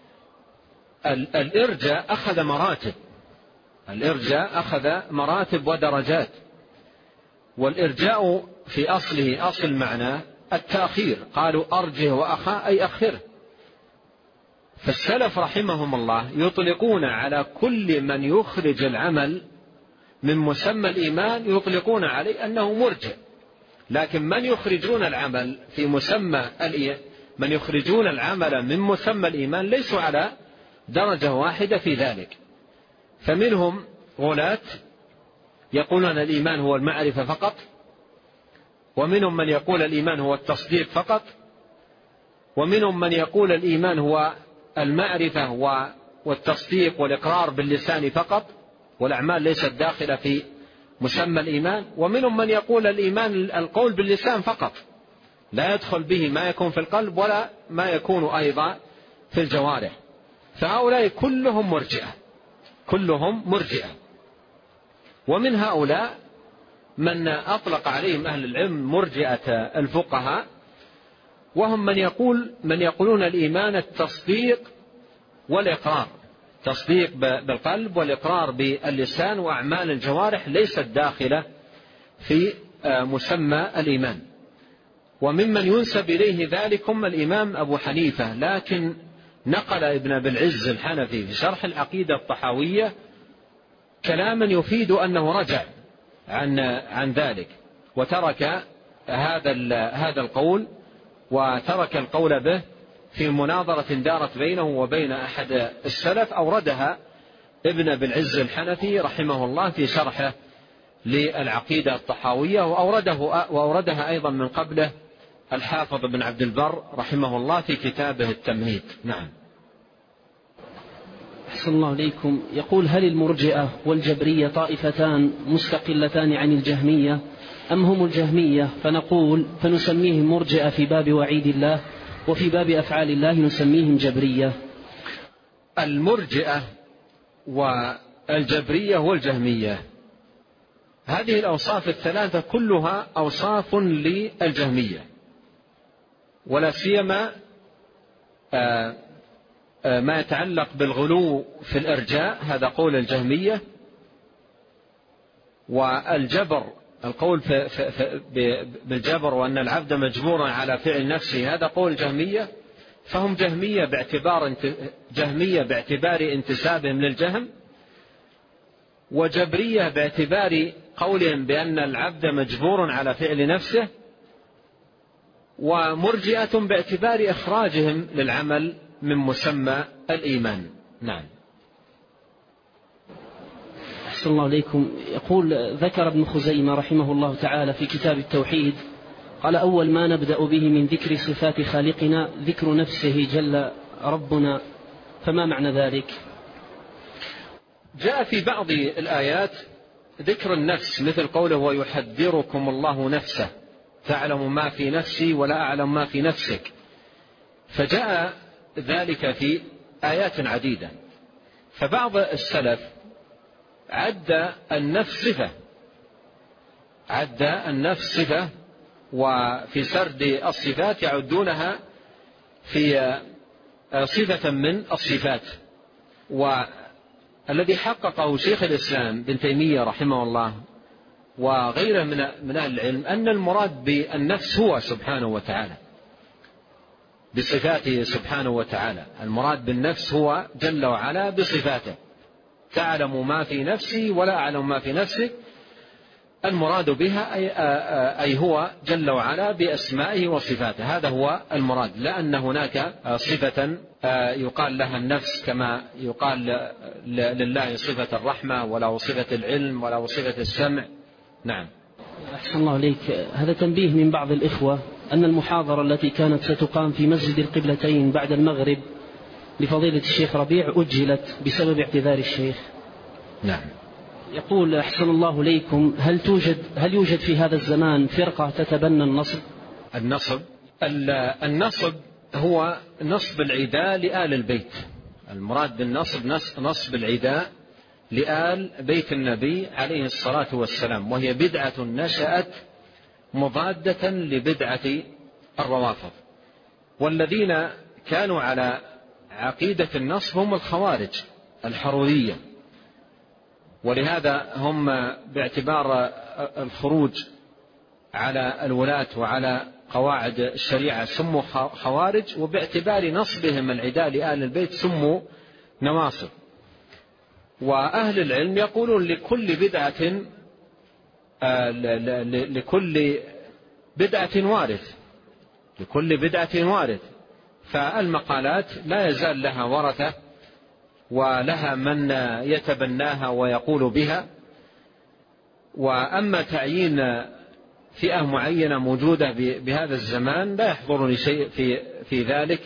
الإرجاء أخذ مراتب، الإرجاء أخذ مراتب ودرجات. والإرجاء في أصله أصل معناه التأخير، قالوا أرجه وأخا أي أخره. فالسلف رحمهم الله يطلقون على كل من يخرج العمل من مسمى الإيمان يطلقون عليه أنه مرجئ. لكن من يخرجون العمل في مسمى من يخرجون العمل من مسمى الإيمان ليسوا على درجة واحدة في ذلك. فمنهم غلاة يقولون الإيمان هو المعرفة فقط، ومنهم من يقول الإيمان هو التصديق فقط، ومنهم من يقول الإيمان هو المعرفة والتصديق والإقرار باللسان فقط، والأعمال ليست داخلة في مسمى الإيمان، ومنهم من يقول الإيمان القول باللسان فقط، لا يدخل به ما يكون في القلب ولا ما يكون أيضا في الجوارح. فهؤلاء كلهم مرجئة، كلهم مرجئة. ومن هؤلاء من أطلق عليهم أهل العلم مرجئة الفقهاء، وهم من يقولون الإيمان التصديق والإقرار، تصديق بالقلب والإقرار باللسان، وأعمال الجوارح ليست داخلة في مسمى الإيمان. وممن ينسب إليه ذلكم الإمام أبو حنيفة، لكن نقل ابن أبي العز الحنفي في شرح العقيدة الطحاوية كلاما يفيد أنه رجع عن ذلك وترك هذا القول، وترك القول به في مناظرة دارت بينه وبين أحد السلف أوردها ابن أبي العز الحنفي رحمه الله في شرحه للعقيدة الطحاوية، وأوردها أيضا من قبله الحافظ بن عبد البر رحمه الله في كتابه التمهيد. نعم. أحسن الله إليكم. يقول: هل المرجئة والجبرية طائفتان مستقلتان عن الجهمية، أم هم الجهمية فنسميهم مرجئة في باب وعيد الله، وفي باب أفعال الله نسميهم جبرية؟ المرجئة والجبرية والجهمية هذه الأوصاف الثلاثة كلها أوصاف للجهمية، ولا سيما ما يتعلق بالغلو في الإرجاء هذا قول الجهمية، والجبر القول بالجبر وأن العبد مجبور على فعل نفسه هذا قول الجهمية، فهم جهمية باعتبار انتسابهم للجهم، وجبرية باعتبار قولهم بأن العبد مجبور على فعل نفسه، ومرجئة باعتبار إخراجهم للعمل من مسمى الإيمان. نعم. أحسن الله إليكم. يقول ذكر ابن خزيمة رحمه الله تعالى في كتاب التوحيد قال: أول ما نبدأ به من ذكر صفات خالقنا ذكر نفسه جل ربنا، فما معنى ذلك؟ جاء في بعض الآيات ذكر النفس مثل قوله: ويحذركم الله نفسه تعلم ما في نفسي ولا أعلم ما في نفسك، فجاء ذلك في آيات عديدة. فبعض السلف عد النفس صفة، وفي سرد الصفات يعدونها في صفة من الصفات. والذي حققه شيخ الإسلام بن تيمية رحمه الله وغيره من أهل العلم أن المراد بالنفس هو سبحانه وتعالى بصفاته سبحانه وتعالى، المراد بالنفس هو جل وعلا بصفاته، تعلم ما في نفسي ولا أعلم ما في نفسك، المراد بها أي هو جل وعلا بأسمائه وصفاته، هذا هو المراد، لأن هناك صفة يقال لها النفس كما يقال لله صفة الرحمة ولا صفة العلم ولا صفة السمع. نعم. أحسن الله عليك. هذا تنبيه من بعض الإخوة أن المحاضرة التي كانت ستقام في مسجد القبلتين بعد المغرب لفضيلة الشيخ ربيع أجلت بسبب اعتذار الشيخ. نعم. يقول: أحسن الله إليكم، هل يوجد في هذا الزمان فرقة تتبنى النصب؟ النصب هو نصب العداء لآل البيت، المراد بالنصب نصب العداء لآل بيت النبي عليه الصلاة والسلام، وهي بدعة نشأت مضادة لبدعة الروافض، والذين كانوا على عقيدة النصب هم الخوارج الحرورية، ولهذا هم باعتبار الخروج على الولاة وعلى قواعد الشريعة سموا خوارج، وباعتبار نصبهم العداء لآل البيت سموا نواصب. وأهل العلم يقولون لكل بدعة وارث، فالمقالات لا يزال لها ورثة ولها من يتبناها ويقول بها. وأما تعيين فئة معينة موجودة بهذا الزمان لا يحضرني شيء في ذلك،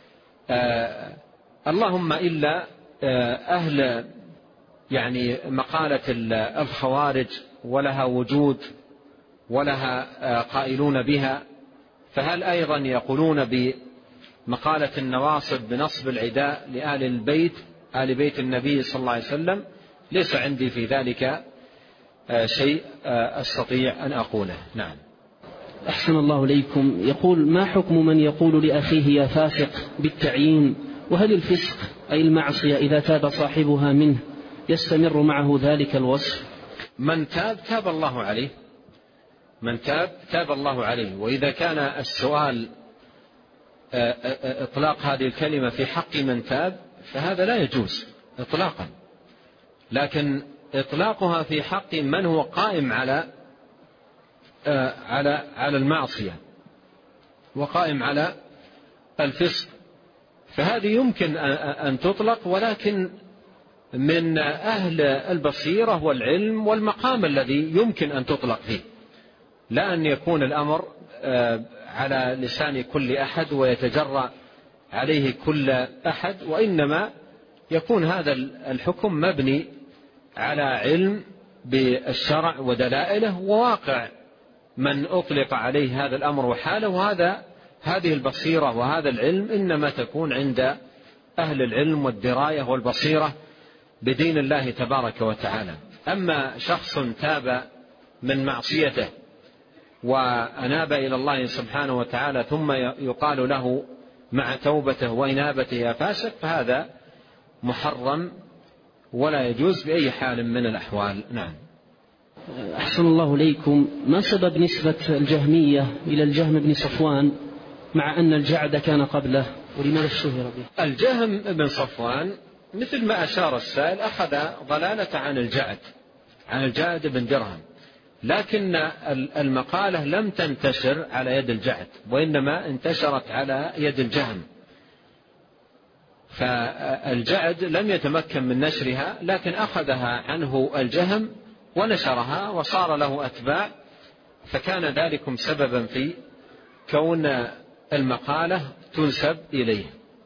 اللهم إلا أهل يعني مقالة الخوارج ولها وجود ولها قائلون بها، فهل أيضا يقولون بمقالة النواصب بنصب العداء لآل البيت آل بيت النبي صلى الله عليه وسلم؟ ليس عندي في ذلك شيء أستطيع أن أقوله. نعم. أحسن الله إليكم. يقول: ما حكم من يقول لأخيه يا فاسق بالتعيين؟ وهل الفسق أي المعصية إذا تاب صاحبها منه يستمر معه ذلك الوصف؟ من تاب الله عليه، من تاب الله عليه. وإذا كان السؤال إطلاق هذه الكلمة في حق من تاب فهذا لا يجوز إطلاقا، لكن إطلاقها في حق من هو قائم على المعصية وقائم على الفسق، فهذه يمكن أن تطلق، ولكن من أهل البصيرة والعلم والمقام الذي يمكن أن تطلق فيه، لا أن يكون الأمر على لسان كل أحد ويتجرأ عليه كل أحد، وإنما يكون هذا الحكم مبني على علم بالشرع ودلائله وواقع من أطلق عليه هذا الأمر وحاله، هذه البصيرة وهذا العلم إنما تكون عند أهل العلم والدراية والبصيرة بدين الله تبارك وتعالى. أما شخص تاب من معصيته وأناب إلى الله سبحانه وتعالى ثم يقال له مع توبته وإنابته فاسق، فهذا محرم ولا يجوز بأي حال من الأحوال. نعم. أحسن الله إليكم، ما سبب نسبة الجهمية إلى الجهم بن صفوان مع أن الجعد كان قبله، ولماذا اشتهر به؟ الجهم بن صفوان مثل ما أشار السائل أخذ ضلالة عن الجعد بن درهم، لكن المقالة لم تنتشر على يد الجعد وإنما انتشرت على يد الجهم، فالجعد لم يتمكن من نشرها، لكن أخذها عنه الجهم ونشرها وصار له أتباع، فكان ذلكم سببا في كون المقالة تنسب إليه.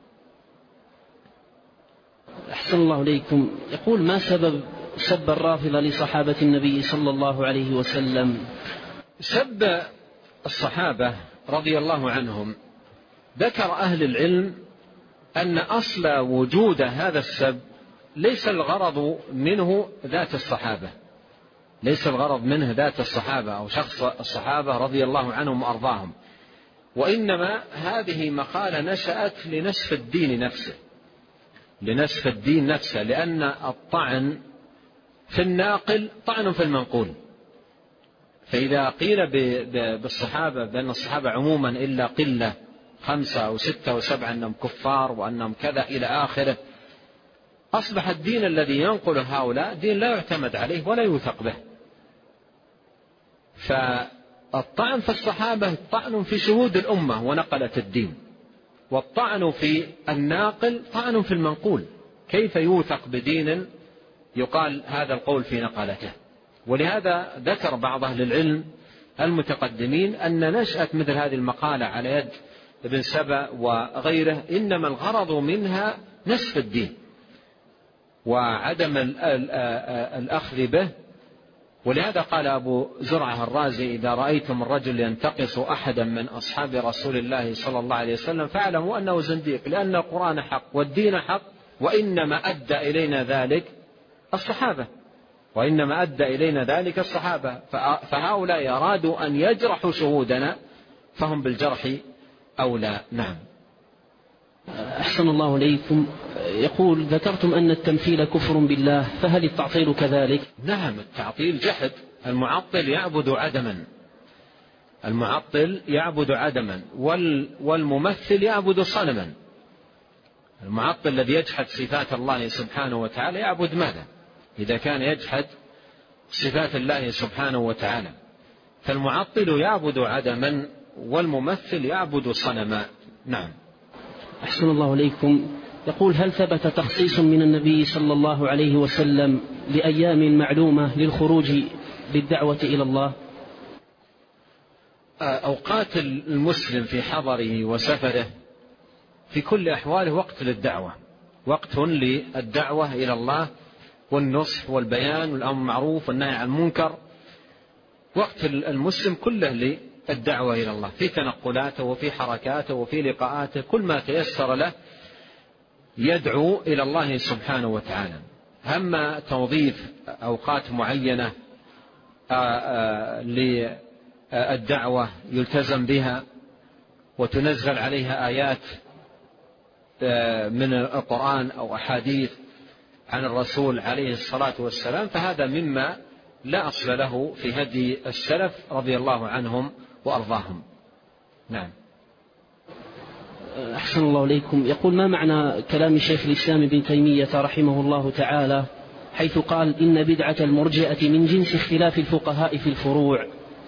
أحسن الله إليكم، يقول ما سبب سب الرافضة لصحابة النبي صلى الله عليه وسلم؟ سب الصحابة رضي الله عنهم ذكر أهل العلم أن أصل وجود هذا السب ليس الغرض منه ذات الصحابة، ليس الغرض منه ذات الصحابة أو شخص الصحابة رضي الله عنهم وأرضاهم، وإنما هذه مقالة نشأت لنسف الدين نفسه، لأن الطعن في الناقل طعن في المنقول، فإذا قيل بالصحابة بأن الصحابة عموما إلا قلة 5 أو 6 أو 7 أنهم كفار وأنهم كذا إلى آخره، أصبح الدين الذي ينقل هؤلاء دين لا يعتمد عليه ولا يوثق به. فالطعن في الصحابة طعن في شهود الأمة ونقلة الدين، والطعن في الناقل طعن في المنقول، كيف يوثق بدين يقال هذا القول في نقلته؟ ولهذا ذكر بعض أهل العلم المتقدمين أن نشأة مثل هذه المقالة على يد ابن سبأ وغيره إنما الغرض منها نسف الدين وعدم الأخذ به. ولهذا قال أبو زرعة الرازي: إذا رأيتم الرجل ينتقص أحدا من أصحاب رسول الله صلى الله عليه وسلم فاعلموا أنه زنديق، لأن القرآن حق والدين حق، وإنما أدى إلينا ذلك الصحابة، فهؤلاء أرادوا أن يجرحوا شهودنا فهم بالجرح أولى. نعم. أحسن الله إليكم، يقول يذكرتم أن التمثيل كفر بالله، فهل التعطيل كذلك؟ نعم، التعطيل جحد. المعطل يعبد عدما والممثل يعبد صنما. المعطل الذي يجحد صفات الله سبحانه وتعالى يعبد ماذا إذا كان يجحد صفات الله سبحانه وتعالى؟ فالمعطل يعبد عدما والممثل يعبد صنما. نعم. أحسن الله إليكم، يقول هل ثبت تخصيص من النبي صلى الله عليه وسلم لأيام معلومة للخروج بالدعوة إلى الله؟ أوقات المسلم في حضره وسفره في كل أحواله وقت للدعوة، وقت للدعوة إلى الله والنصح والبيان والأمر بالمعروف والنهي عن المنكر. وقت المسلم كله للدعوة إلى الله في تنقلاته وفي حركاته وفي لقاءاته، كل ما تيسر له يدعو إلى الله سبحانه وتعالى. أما توظيف أوقات معينة للدعوة يلتزم بها وتنزل عليها آيات من القرآن أو أحاديث عن الرسول عليه الصلاة والسلام، فهذا مما لا أصل له في هدي السلف رضي الله عنهم وأرضاهم. نعم. أحسن الله إليكم، يقول ما معنى كلام شيخ الإسلام ابن تيمية رحمه الله تعالى حيث قال إن بدعة المرجئة من جنس اختلاف الفقهاء في الفروع؟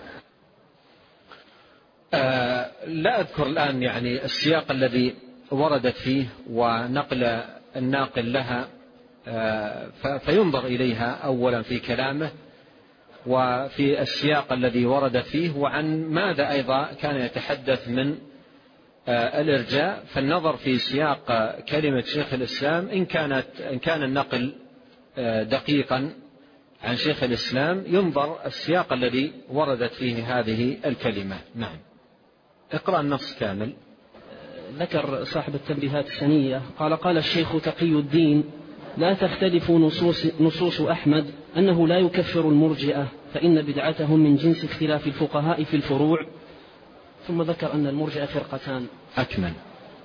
لا أذكر الآن يعني السياق الذي وردت فيه ونقل الناقل لها، فينظر إليها أولا في كلامه وفي السياق الذي وردت فيه وعن ماذا أيضا كان يتحدث من الإرجاء، فالنظر في سياق كلمة شيخ الإسلام إن كان النقل دقيقا عن شيخ الإسلام ينظر السياق الذي وردت فيه هذه الكلمة. نعم. اقرأ النص كامل. ذكر صاحب التنبيهات السنية قال الشيخ تقي الدين لا تختلف نصوص أحمد أنه لا يكفر المرجئة فإن بدعتهم من جنس اختلاف الفقهاء في الفروع، ثم ذكر أن المرجئة فرقتان. أكمل.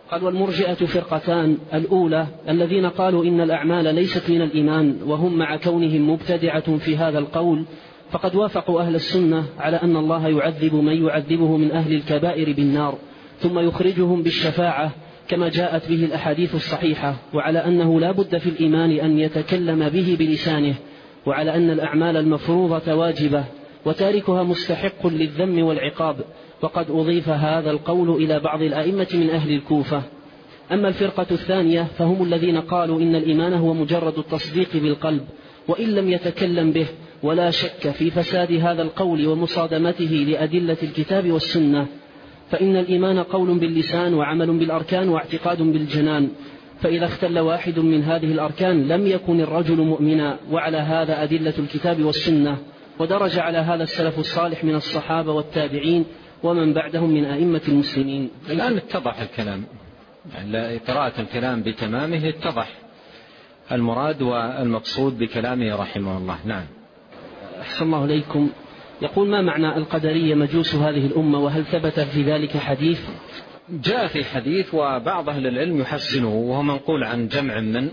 قال: والمرجئة فرقتان: الأولى الذين قالوا إن الأعمال ليست من الإيمان، وهم مع كونهم مبتدعة في هذا القول فقد وافقوا أهل السنة على أن الله يعذب من يعذبه من أهل الكبائر بالنار ثم يخرجهم بالشفاعة كما جاءت به الأحاديث الصحيحة، وعلى أنه لا بد في الإيمان أن يتكلم به بلسانه، وعلى أن الأعمال المفروضة واجبة وتاركها مستحق للذم والعقاب. وقد أضيف هذا القول إلى بعض الأئمة من أهل الكوفة. أما الفرقة الثانية فهم الذين قالوا إن الإيمان هو مجرد التصديق بالقلب وإن لم يتكلم به، ولا شك في فساد هذا القول ومصادمته لأدلة الكتاب والسنة، فإن الإيمان قول باللسان وعمل بالأركان واعتقاد بالجنان، فإذا اختل واحد من هذه الأركان لم يكن الرجل مؤمنا. وعلى هذا أدلة الكتاب والسنة، ودرج على هذا السلف الصالح من الصحابة والتابعين ومن بعدهم من أئمة المسلمين. الآن اتضح الكلام، يعني قراءة الكلام بتمامه اتضح المراد والمقصود بكلامه رحمه الله. نعم. أحسن الله إليكم. يقول: ما معنى القدرية مجوس هذه الأمة، وهل ثبت في ذلك حديث؟ جاء في حديث وبعض أهل العلم يحسنه، وهو منقول عن جمع من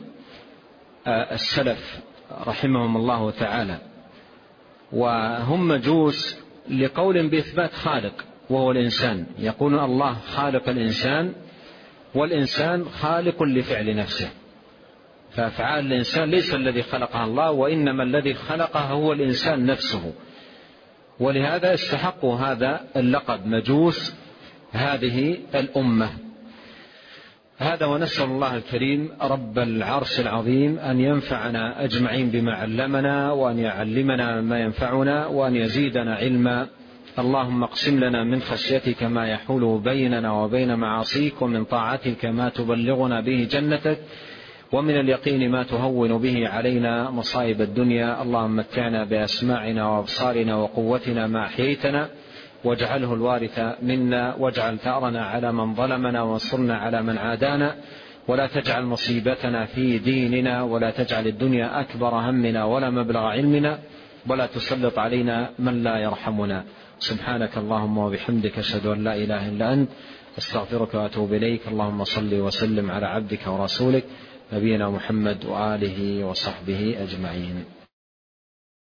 السلف رحمهم الله تعالى، وهم مجوس لقول بإثبات خالق وهو الإنسان، يقولون الله خالق الإنسان والإنسان خالق لفعل نفسه، فأفعال الإنسان ليس الذي خلقها الله، وإنما الذي خلقها هو الإنسان نفسه، ولهذا استحقوا هذا اللقب مجوس هذه الأمة. هذا، ونسأل الله الكريم رب العرش العظيم أن ينفعنا أجمعين بما علمنا، وأن يعلمنا ما ينفعنا، وأن يزيدنا علما. اللهم اقسم لنا من خشيتك ما يحول بيننا وبين معاصيك، ومن طاعتك ما تبلغنا به جنتك، ومن اليقين ما تهون به علينا مصائب الدنيا. اللهم متعنا بأسماعنا وأبصارنا وقوتنا ما أحييتنا، واجعله الوارث منا، واجعل ثأرنا على من ظلمنا، وانصرنا على من عادانا، ولا تجعل مصيبتنا في ديننا، ولا تجعل الدنيا أكبر همنا ولا مبلغ علمنا، ولا تسلط علينا من لا يرحمنا. سبحانك اللهم وبحمدك، أشهد أن لا إله إلا أنت، أستغفرك وأتوب إليك. اللهم صل وسلم على عبدك ورسولك نبينا محمد وآله وصحبه أجمعين.